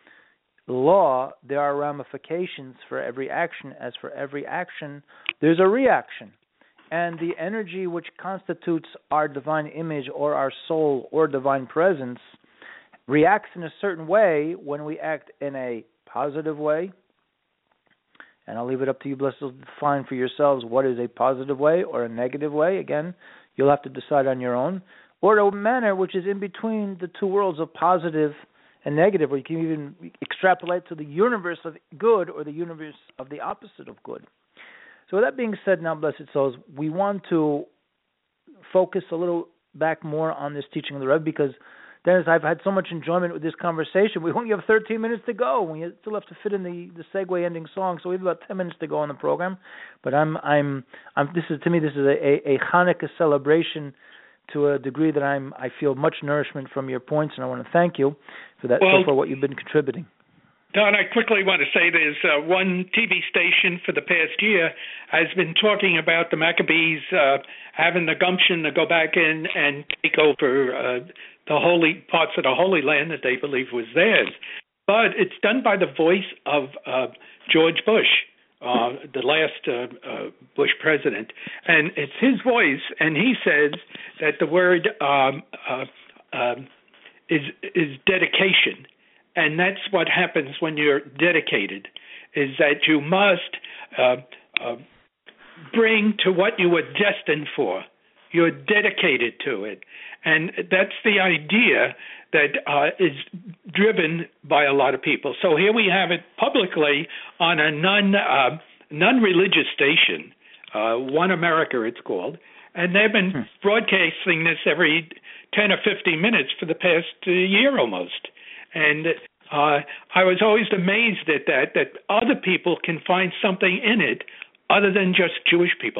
law, there are ramifications for every action. As for every action, there's a reaction. And the energy which constitutes our divine image or our soul or divine presence reacts in a certain way when we act in a positive way. And I'll leave it up to you, blessed, to define for yourselves what is a positive way or a negative way. Again, you'll have to decide on your own. Or a manner which is in between the two worlds of positive and negative, where you can even extrapolate to the universe of good or the universe of the opposite of good. So with that being said, now, blessed souls, we want to focus a little back more on this teaching of the Rebbe, because, Dennis, I've had so much enjoyment with this conversation. We only have thirteen minutes to go. We still have to fit in the, the segue ending song, so we have about ten minutes to go on the program. But I'm, I'm, I'm. This is to me, this is a, a Hanukkah celebration to a degree that I'm. I feel much nourishment from your points, and I want to thank you for that, well, for what you've been contributing. Don, I quickly want to say there's uh, one T V station for the past year has been talking about the Maccabees uh, having the gumption to go back in and take over uh, the holy parts of the Holy Land that they believe was theirs. But it's done by the voice of uh, George Bush, uh, the last uh, uh, Bush president. And it's his voice, and he says that the word um, uh, um, is is dedication. And that's what happens when you're dedicated, is that you must uh, uh, bring to what you were destined for. You're dedicated to it. And that's the idea that uh, is driven by a lot of people. So here we have it publicly on a non, uh, non-religious station, uh, One America it's called, and they've been hmm. broadcasting this every ten or fifteen minutes for the past uh, year almost. And uh, I was always amazed at that, that other people can find something in it other than just Jewish people.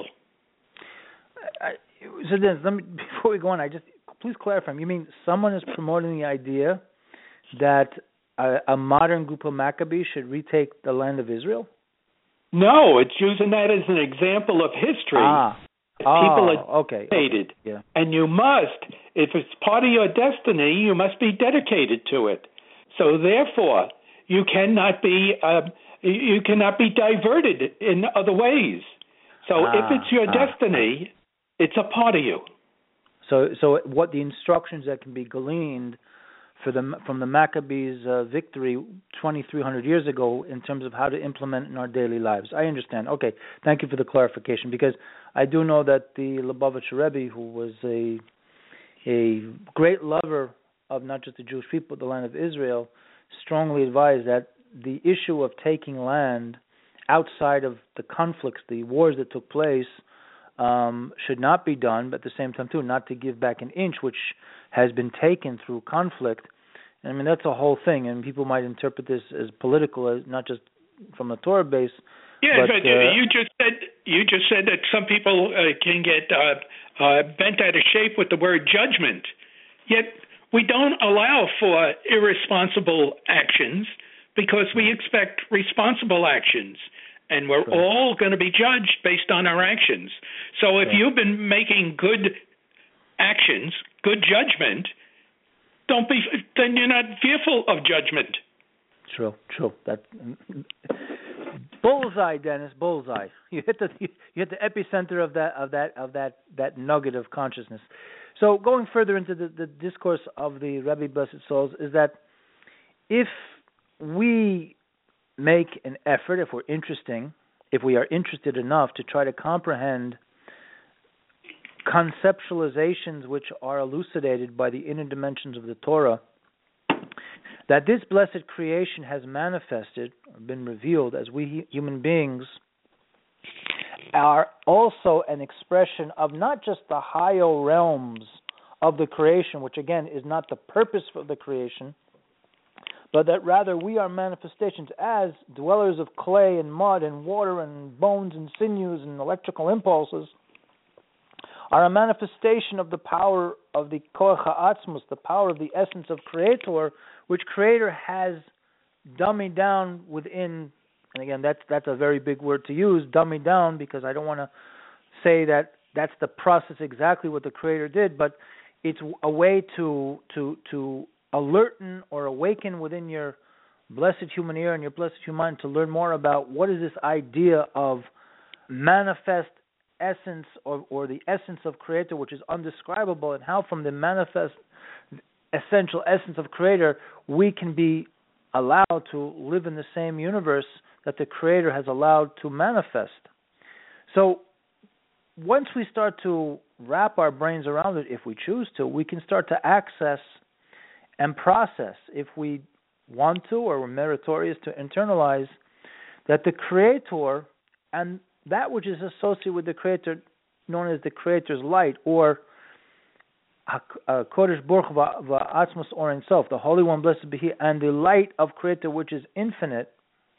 I, so then, let me, before we go on, I just please clarify. You mean someone is promoting the idea that a, a modern group of Maccabees should retake the land of Israel? No, it's using that as an example of history. Ah. People oh, are okay, dedicated, okay. Yeah. And you must, if it's part of your destiny, you must be dedicated to it. So therefore, you cannot be uh, you cannot be diverted in other ways. So ah, if it's your ah, destiny, it's a part of you. So, so what the instructions that can be gleaned for the from the Maccabees' uh, victory twenty-three hundred years ago in terms of how to implement in our daily lives. I understand. Okay, thank you for the clarification, because I do know that the Lubavitcher Rebbe, who was a a great lover of not just the Jewish people but the land of Israel, strongly advised that the issue of taking land outside of the conflicts, the wars that took place, um, should not be done, but at the same time, too, not to give back an inch, which has been taken through conflict. I mean, that's a whole thing, and people might interpret this as political, as not just from a Torah base. Yeah, but, but uh, you just said you just said that some people uh, can get uh, uh, bent out of shape with the word judgment. Yet we don't allow for irresponsible actions. because we expect responsible actions, and we're Sure. all going to be judged based on our actions. So if Sure. you've been making good actions, good judgment, don't be, then you're not fearful of judgment. True, true. That bullseye, Dennis. Bullseye. You hit the you hit the epicenter of that of that of that that nugget of consciousness. So going further into the, the discourse of the Rebbe Blessed Souls is that if we make an effort, if we're interesting, if we are interested enough to try to comprehend conceptualizations which are elucidated by the inner dimensions of the Torah, that this blessed creation has manifested or been revealed as we human beings are also an expression of not just the higher realms of the creation, which again is not the purpose of the creation, but that rather we are manifestations as dwellers of clay and mud and water and bones and sinews and electrical impulses, are a manifestation of the power of the Koach HaAtzmos, the power of the essence of Creator, which Creator has dummied down within. And again, that's that's a very big word to use, dummied down, because I don't want to say that that's the process exactly what the Creator did, but it's a way to to to alerten or awaken within your blessed human ear and your blessed human mind to learn more about what is this idea of manifest essence or, or the essence of Creator, which is undescribable, and how from the manifest essential essence of Creator we can be allowed to live in the same universe that the Creator has allowed to manifest. So once we start to wrap our brains around it, if we choose to, we can start to access and process, if we want to or we're meritorious to internalize, that the Creator and that which is associated with the Creator, known as the Creator's light, or Kodesh Baruch Va'atzmos or Ein Sof, the Holy One, blessed be He, and the light of Creator, which is infinite,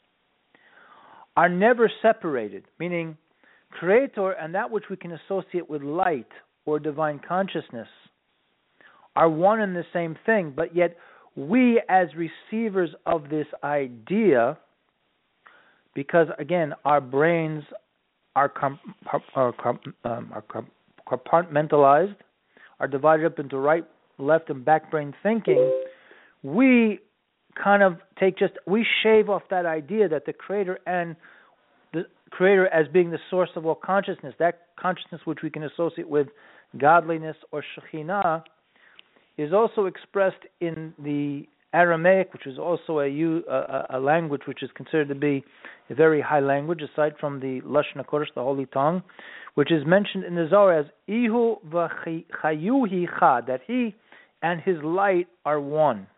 are never separated, meaning Creator and that which we can associate with light or divine consciousness are one and the same thing, but yet we as receivers of this idea, because again our brains are, com- are, com- um, are com- compartmentalized, are divided up into right, left, and back brain thinking, we kind of take just, we shave off that idea that the Creator and the Creator as being the source of all consciousness, that consciousness which we can associate with godliness or Shekhinah, is also expressed in the Aramaic, which is also a, a, a language which is considered to be a very high language, aside from the Lashon HaKodesh, the Holy Tongue, which is mentioned in the Zohar as Ihu v'chayuhi chad, that He and His light are one.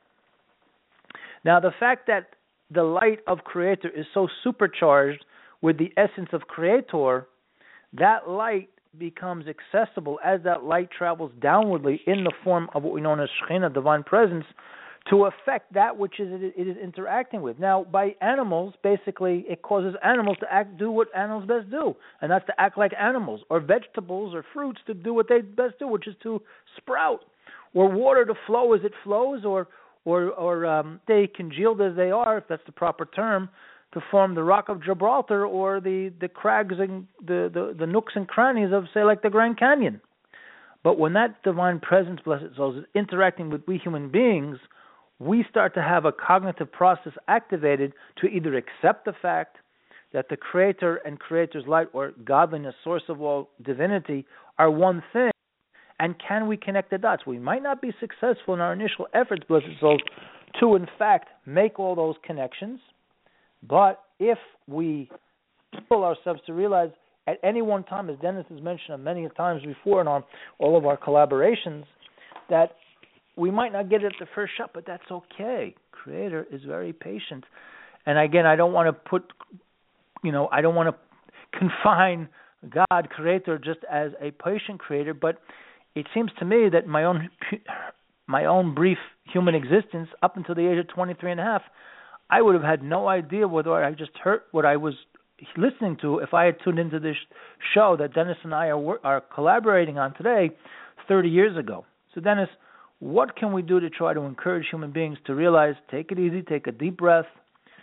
Now, the fact that the light of Creator is so supercharged with the essence of Creator, that light becomes accessible as that light travels downwardly in the form of what we know as Shekhinah, divine presence, to affect that which is it, it is interacting with. Now, by animals, basically, it causes animals to act, do what animals best do, and that's to act like animals, or vegetables or fruits to do what they best do, which is to sprout, or water to flow as it flows, or or or um, they congealed as they are, if that's the proper term, to form the Rock of Gibraltar or the, the crags and the, the, the nooks and crannies of, say, like the Grand Canyon. But when that divine presence, blessed souls, is interacting with we human beings, we start to have a cognitive process activated to either accept the fact that the Creator and Creator's light, or godliness, source of all divinity, are one thing, and can we connect the dots? We might not be successful in our initial efforts, blessed souls, to in fact make all those connections, but if we pull ourselves to realize at any one time, as Dennis has mentioned many times before in our, all of our collaborations, that we might not get it at the first shot, but that's okay. Creator is very patient. And again, I don't want to put, you know, I don't want to confine God, Creator, just as a patient Creator, but it seems to me that my own my own brief human existence, up until the age of twenty-three and a half, I would have had no idea whether I just heard what I was listening to if I had tuned into this show that Dennis and I are are collaborating on today thirty years ago. So Dennis, what can we do to try to encourage human beings to realize, take it easy, take a deep breath,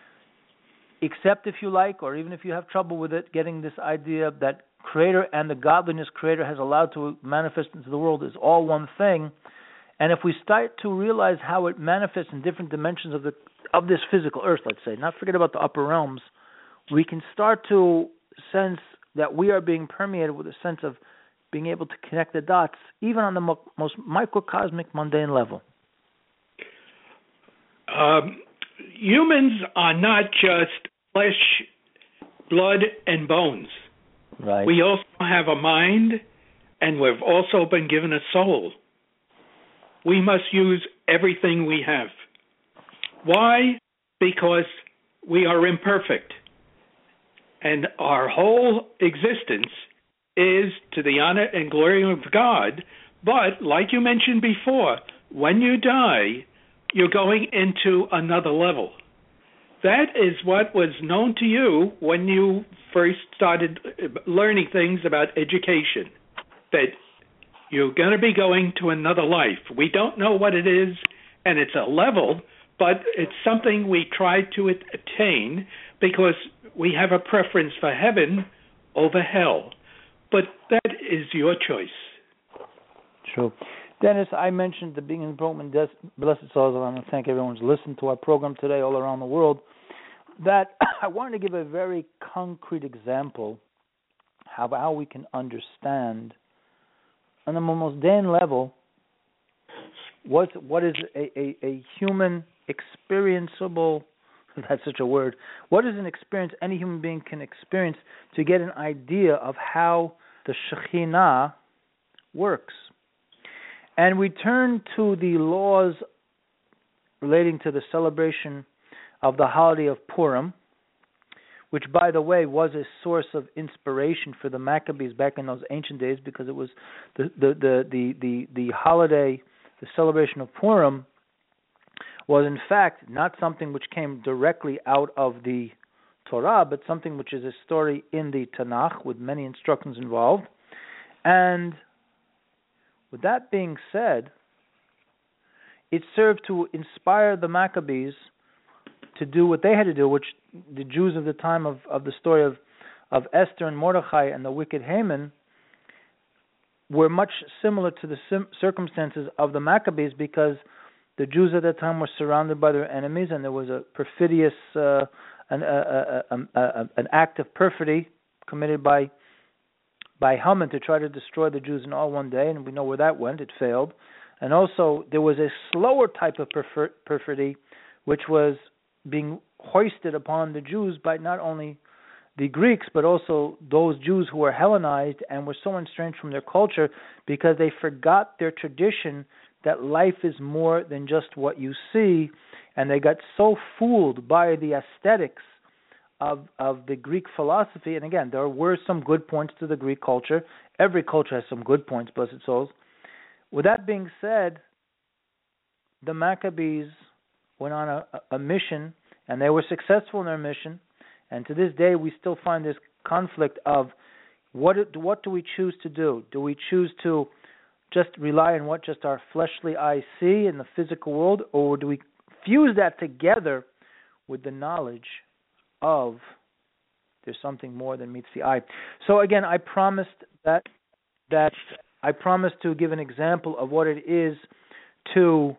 accept, if you like, or even if you have trouble with it, getting this idea that Creator and the godliness Creator has allowed to manifest into the world is all one thing. And if we start to realize how it manifests in different dimensions of the of this physical earth, let's say, not forget about the upper realms, we can start to sense that we are being permeated with a sense of being able to connect the dots, even on the mo- most microcosmic, mundane level. Um, humans are not just flesh, blood, and bones. Right. We also have a mind, and we've also been given a soul. We must use everything we have. Why? Because we are imperfect. And our whole existence is to the honor and glory of God. But, like you mentioned before, when you die, you're going into another level. That is what was known to you when you first started learning things about education, that you're going to be going to another life. We don't know what it is, and it's a level, but it's something we try to attain because we have a preference for heaven over hell. But that is your choice. True. Dennis, I mentioned the being in the program, blessed souls. I want to thank everyone who's listened to our program today all around the world, that I wanted to give a very concrete example of how we can understand on the most mundane level what, what is a, a, a human experienceable, if that's such a word, what is an experience any human being can experience to get an idea of how the Shekhinah works. And we turn to the laws relating to the celebration of the holiday of Purim, which, by the way, was a source of inspiration for the Maccabees back in those ancient days, because it was the the the the, the, the holiday, the celebration of Purim, was in fact not something which came directly out of the Torah, but something which is a story in the Tanakh with many instructions involved. And with that being said, it served to inspire the Maccabees to do what they had to do, which the Jews of the time of, of the story of, of Esther and Mordechai and the wicked Haman were much similar to the sim- circumstances of the Maccabees, because the Jews at that time were surrounded by their enemies, and there was a perfidious, uh, an, a, a, a, a, an act of perfidy committed by by Haman to try to destroy the Jews in all one day, and we know where that went. It failed. And also, there was a slower type of perfer- perfidy, which was being hoisted upon the Jews by not only the Greeks, but also those Jews who were Hellenized and were so estranged from their culture because they forgot their tradition that life is more than just what you see, and they got so fooled by the aesthetics of of the Greek philosophy. And again, there were some good points to the Greek culture. Every culture has some good points, blessed souls. With that being said, the Maccabees went on a, a mission, and they were successful in their mission. And to this day, we still find this conflict of what what do we choose to do? Do we choose to just rely on what just our fleshly eyes see in the physical world, or do we fuse that together with the knowledge of there's something more than meets the eye? So again, I promised that that I promised to give an example of what it is to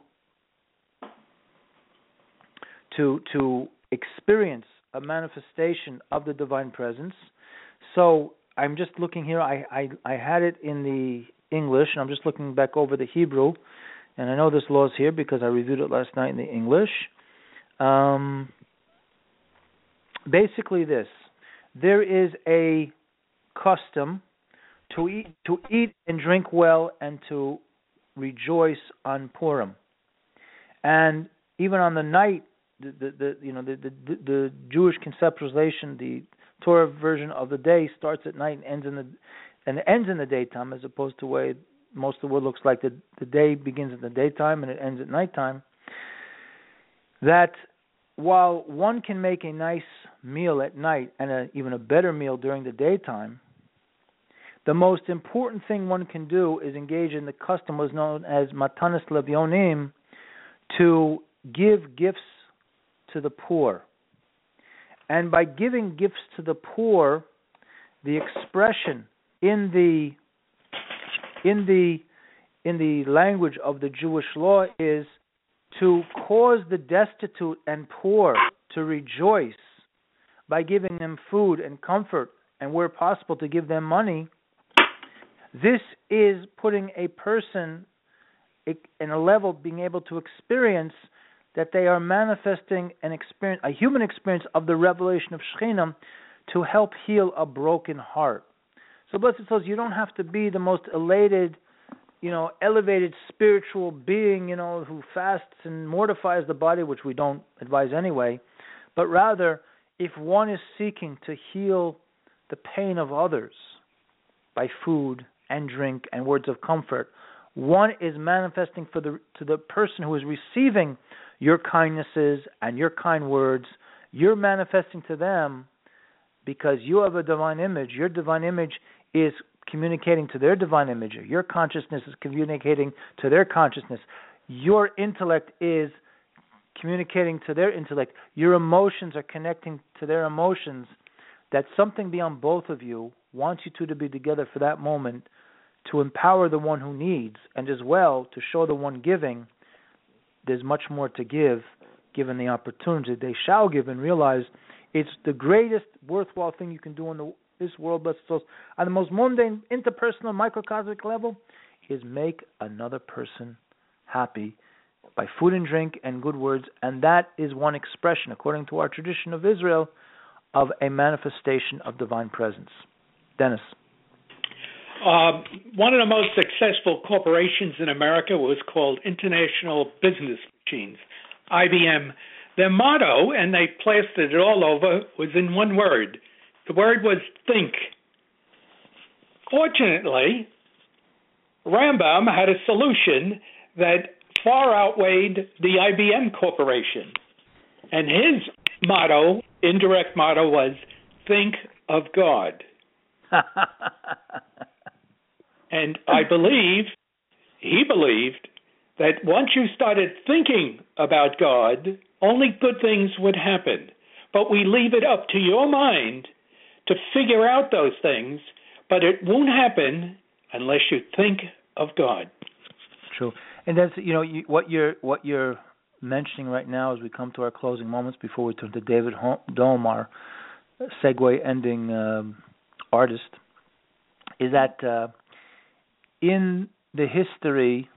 to to experience a manifestation of the divine presence. So I'm just looking here. I, I, I had it in the English, and I'm just looking back over the Hebrew, and I know this law is here because I reviewed it last night in the English. Um, basically this, there is a custom to eat, to eat and drink well and to rejoice on Purim. And even on the night, The, the, the you know the, the the Jewish conceptualization, the Torah version of the day starts at night and ends in the and ends in the daytime, as opposed to the way most of the world looks like the the day begins in the daytime and it ends at nighttime. That while one can make a nice meal at night and a, even a better meal during the daytime, the most important thing one can do is engage in the custom was known as Matanas Levionim, to give gifts to the poor. And by giving gifts to the poor, the expression in the in the in the language of the Jewish law is to cause the destitute and poor to rejoice by giving them food and comfort, and where possible to give them money. This is putting a person in a level being able to experience that they are manifesting an experience, a human experience of the revelation of Shekhinah to help heal a broken heart. So, blessed souls, you don't have to be the most elated, you know, elevated spiritual being, you know, who fasts and mortifies the body, which we don't advise anyway, but rather, if one is seeking to heal the pain of others by food and drink and words of comfort, one is manifesting for the to the person who is receiving your kindnesses and your kind words. You're manifesting to them because you have a divine image. Your divine image is communicating to their divine image. Your consciousness is communicating to their consciousness. Your intellect is communicating to their intellect. Your emotions are connecting to their emotions. That something beyond both of you wants you two to be together for that moment to empower the one who needs, and as well to show the one giving there's much more to give given the opportunity. They shall give and realize it's the greatest worthwhile thing you can do in the, this world, blessed souls, on the most mundane, interpersonal, microcosmic level, is make another person happy by food and drink and good words, and that is one expression, according to our tradition of Israel, of a manifestation of divine presence. Dennis. Uh, one of the most successful corporations in America was called International Business Machines, I B M. Their motto, and they plastered it all over, was in one word. The word was think. Fortunately, Rambam had a solution that far outweighed the I B M Corporation. And his motto, indirect motto, was think of God. And I believe, he believed, that once you started thinking about God, only good things would happen. But we leave it up to your mind to figure out those things, but it won't happen unless you think of God. True. And that's, you know, you, what you're what you're mentioning right now as we come to our closing moments before we turn to David Dome, our segue ending um, artist, is that uh, in the history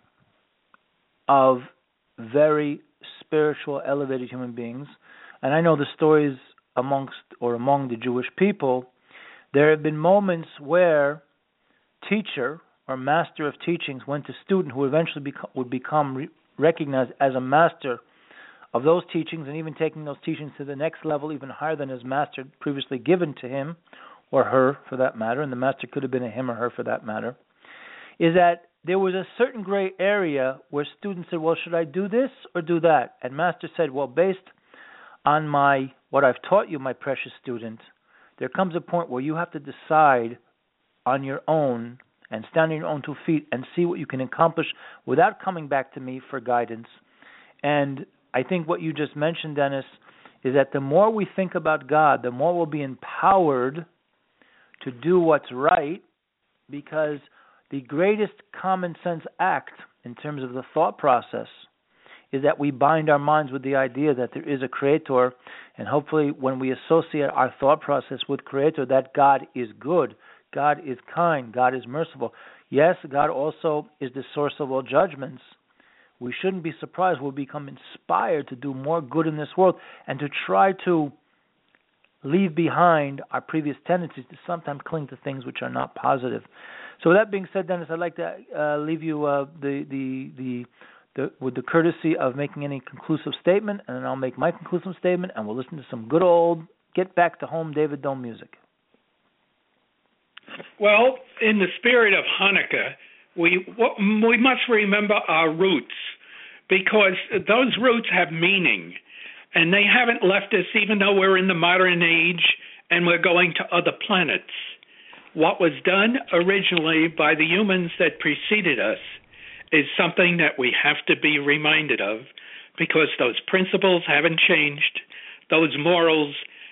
of very spiritual, elevated human beings, and I know the stories amongst or among the Jewish people, there have been moments where teacher or master of teachings went to student who eventually beco- would become re- recognized as a master of those teachings, and even taking those teachings to the next level, even higher than his master previously given to him or her for that matter, and the master could have been a him or her for that matter, is that there was a certain gray area where students said, well, should I do this or do that? And master said, well, based on my what I've taught you, my precious student, there comes a point where you have to decide on your own and stand on your own two feet and see what you can accomplish without coming back to me for guidance. And I think what you just mentioned, Dennis, is that the more we think about God, the more we'll be empowered to do what's right, because the greatest common sense act in terms of the thought process is that we bind our minds with the idea that there is a creator, and hopefully when we associate our thought process with creator, that God is good, God is kind, God is merciful. Yes, God also is the source of all judgments. We shouldn't be surprised we'll become inspired to do more good in this world and to try to leave behind our previous tendencies to sometimes cling to things which are not positive. So with that being said, Dennis, I'd like to uh, leave you uh, the, the, the, the with the courtesy of making any conclusive statement, and then I'll make my conclusive statement, and we'll listen to some good old Get Back to Home David Dome music. Well, in the spirit of Hanukkah, we we must remember our roots, because those roots have meaning, and they haven't left us even though we're in the modern age and we're going to other planets. What was done originally by the humans that preceded us is something that we have to be reminded of, because those principles haven't changed, those morals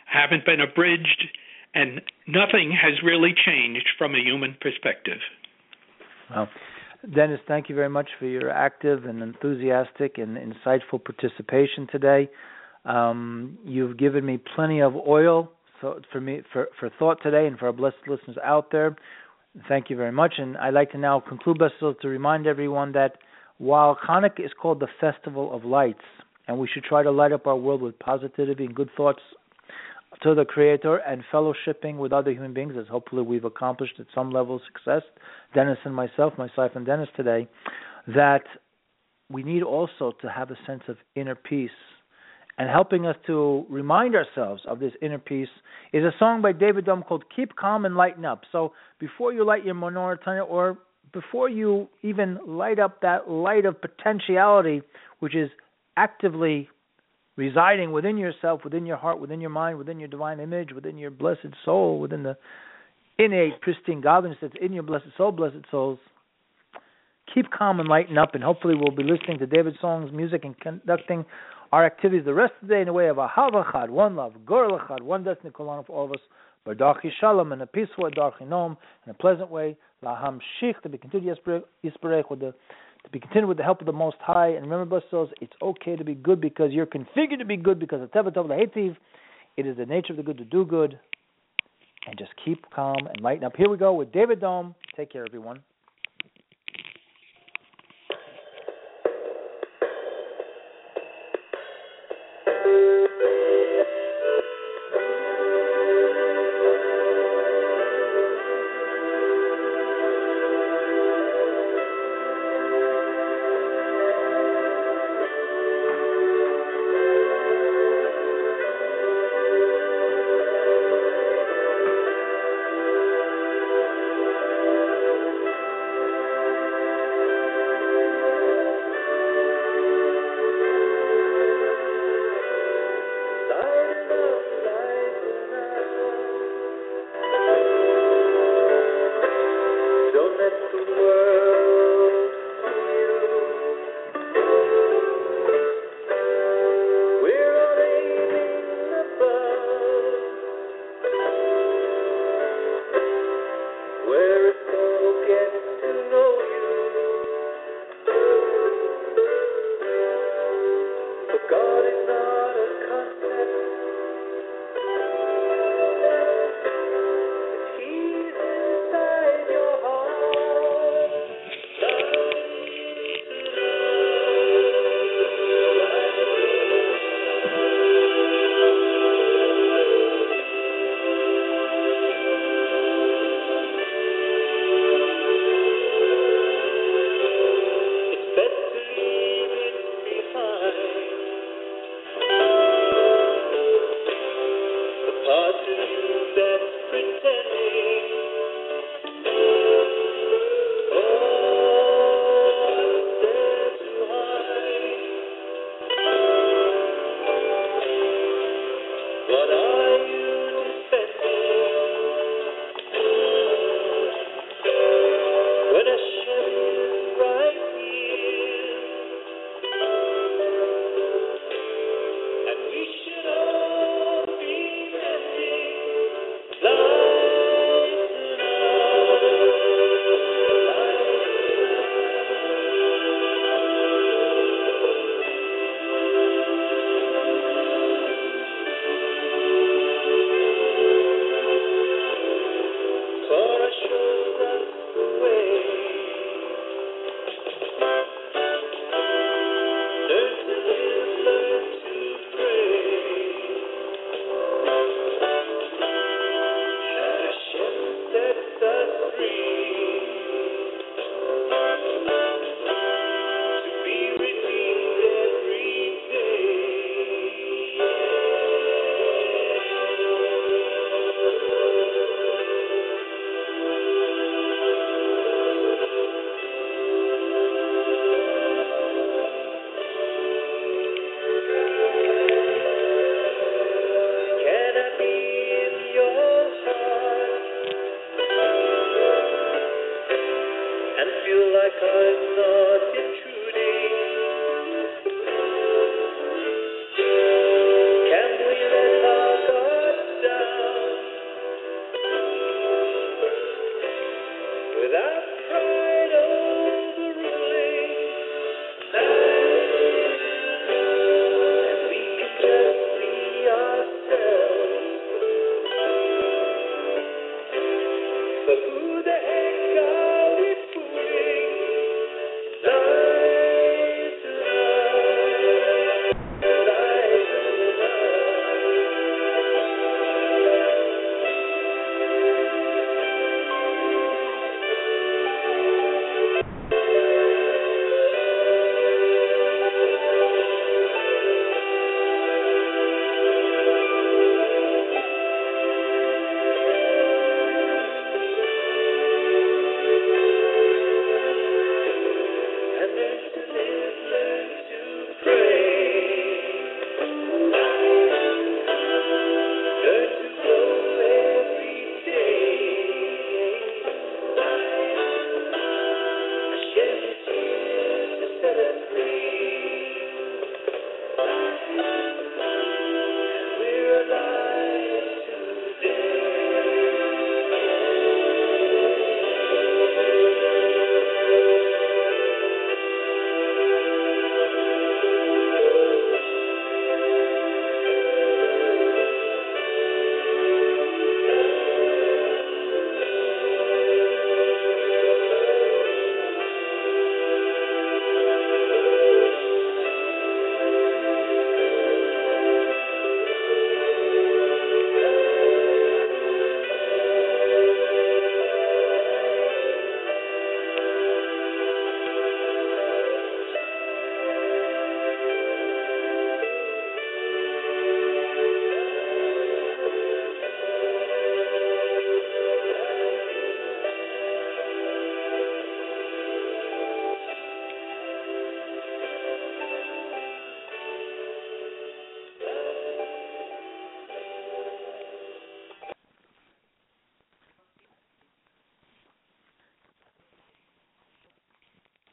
haven't been abridged, and nothing has really changed from a human perspective. Well, Dennis, thank you very much for your active and enthusiastic and insightful participation today. Um, you've given me plenty of oil so for me for, for thought today and for our blessed listeners out there. Thank you very much. And I'd like to now conclude, blessed, to remind everyone that while Hanukkah is called the Festival of Lights, and we should try to light up our world with positivity and good thoughts to the Creator and fellowshipping with other human beings, as hopefully we've accomplished at some level of success, Dennis and myself, myself and Dennis today, that we need also to have a sense of inner peace. And helping us to remind ourselves of this inner peace is a song by David Dome called Keep Calm and Lighten Up. So before you light your menorah, or before you even light up that light of potentiality, which is actively residing within yourself, within your heart, within your mind, within your divine image, within your blessed soul, within the innate, pristine godliness that's in your blessed soul, blessed souls, keep calm and lighten up, and hopefully we'll be listening to David Song's music and conducting our activities the rest of the day in a way of Ahava Chad, one love, Gorel Chad, one destiny, Kolan for all of us, Bardachi Shalom, in a peaceful way, Darchi Nom, in a pleasant way, Laham Shich, to be continued Yisparech, with the to be continued with the help of the Most High. And remember, blessed souls, it's okay to be good because you're configured to be good, because of Teva Tov Lahetiv. It is the nature of the good to do good. And just keep calm and lighten up. Here we go with David Dome. Take care, everyone.